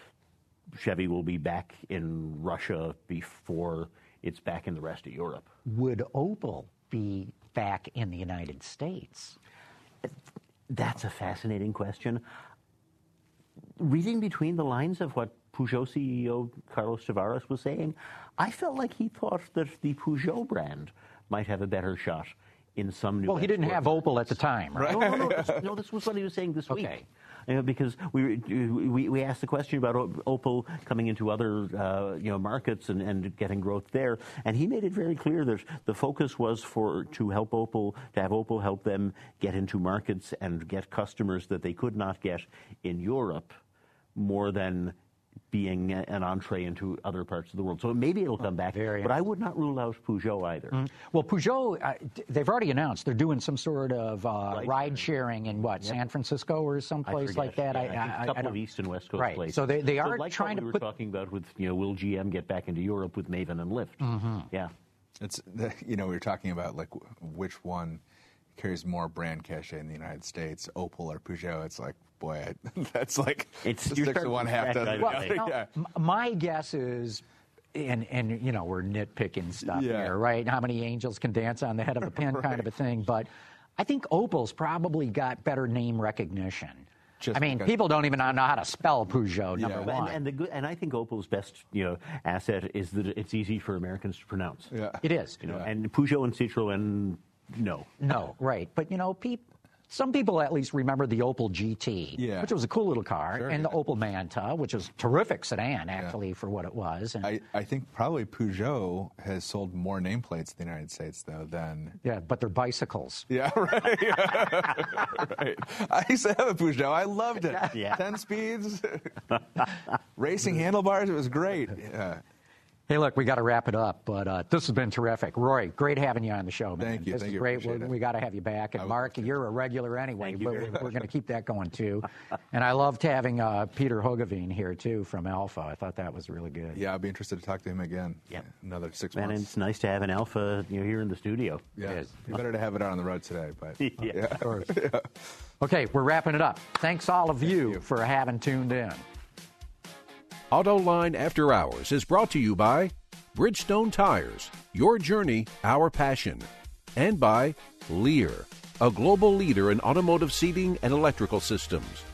C: Chevy will be back in Russia before it's back in the rest of Europe.
B: Would Opel be back in the United States?
C: That's a fascinating question. Reading between the lines of what Peugeot C E O Carlos Tavares was saying, I felt like he thought that the Peugeot brand might have a better shot in some new.
B: Well, he didn't have Opel at the time, right?
C: No, no, no, this, no, this was what he was saying this week.
B: Okay.
C: You know, because we, we we asked the question about Opel coming into other uh, you know markets and, and getting growth there, and he made it very clear that the focus was for to help Opel to have Opel help them get into markets and get customers that they could not get in Europe, more than being an entree into other parts of the world. So maybe it'll come back,
B: Very
C: but I would not rule out Peugeot either.
B: Mm-hmm. Well, Peugeot, uh, they've already announced they're doing some sort of uh,
C: Ride
B: ride sharing in what,
C: Yep.
B: San Francisco or someplace like that?
C: Yeah, I think
B: I,
C: a couple
B: I
C: of East and West Coast
B: right.
C: places.
B: So they, they are
C: like
B: trying
C: what
B: to
C: we
B: put.
C: were talking about with, you know, will G M get back into Europe with Maven and Lyft?
B: Mm-hmm.
C: Yeah.
D: It's the, you know we were talking about like which one carries more brand cachet in the United States, Opel or Peugeot. It's like, boy, I, that's like
C: It's-
D: the
C: you're
D: six of
C: starting
D: one
C: to
D: half
C: scratch
D: dozen.
C: either
B: Well,
C: way.
B: now,
D: Yeah.
B: m- my guess is, and and you know we're nitpicking stuff
D: Yeah.
B: here, right? How many angels can dance on the head of a pin, kind of a thing. But I think Opel's probably got better name recognition.
D: Just
B: I mean,
D: because-
B: people don't even know how to spell Peugeot. Number
D: Yeah.
B: one,
C: And, and the good, and I think Opel's best, you know, asset is that it's easy for Americans to pronounce.
D: Yeah.
B: it is.
C: You know,
D: Yeah.
C: and Peugeot and Citroën, no.
B: No, right. But, you know, peop, some people at least remember the Opel G T,
D: Yeah.
B: which was a cool little car,
D: Sure,
B: and
D: yeah.
B: the Opel Manta, which was a terrific sedan, actually, for what it was. And,
D: I, I think probably Peugeot has sold more nameplates in the United States, though, than...
B: yeah, but they're bicycles.
D: Yeah, right. right. I used to have a Peugeot. I loved it.
C: Yeah.
D: Ten speeds, racing handlebars. It was great. Yeah.
B: Hey, look, we got to wrap it up, but uh, this has been terrific. Roy, great having you on the show, man.
D: Thank you.
B: This
D: Thank
B: is
D: you.
B: great.
D: Appreciate
B: We're,
D: it.
B: we got to have you back.
D: I
B: And
D: would
B: Mark,
D: love to.
B: you're a regular anyway,
C: Thank you
B: but
C: very
B: we're,
C: much.
B: we're going to keep that going, too. And I loved having uh, Peter Hogeveen here, too, from Alpha. I thought that was really good.
D: Yeah, I'll be interested to talk to him again.
C: Yeah.
D: Another six
C: And
D: months.
C: it's nice to have an Alpha, you know, here in the studio.
D: Yeah.
B: It is.
D: You better to have it out on the road today, but
C: Yeah.
B: Of course. Okay, we're wrapping it up. Thanks, all of you,
D: you.
B: for having tuned in.
A: AutoLine After Hours is brought to you by Bridgestone Tires, your journey, our passion, and by Lear, a global leader in automotive seating and electrical systems.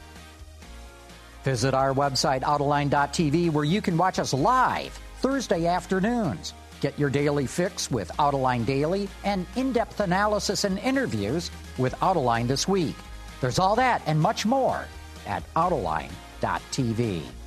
B: Visit our website, autoline dot t v, where you can watch us live Thursday afternoons. Get your daily fix with Autoline Daily and in-depth analysis and interviews with Autoline This Week. There's all that and much more at Autoline dot T V.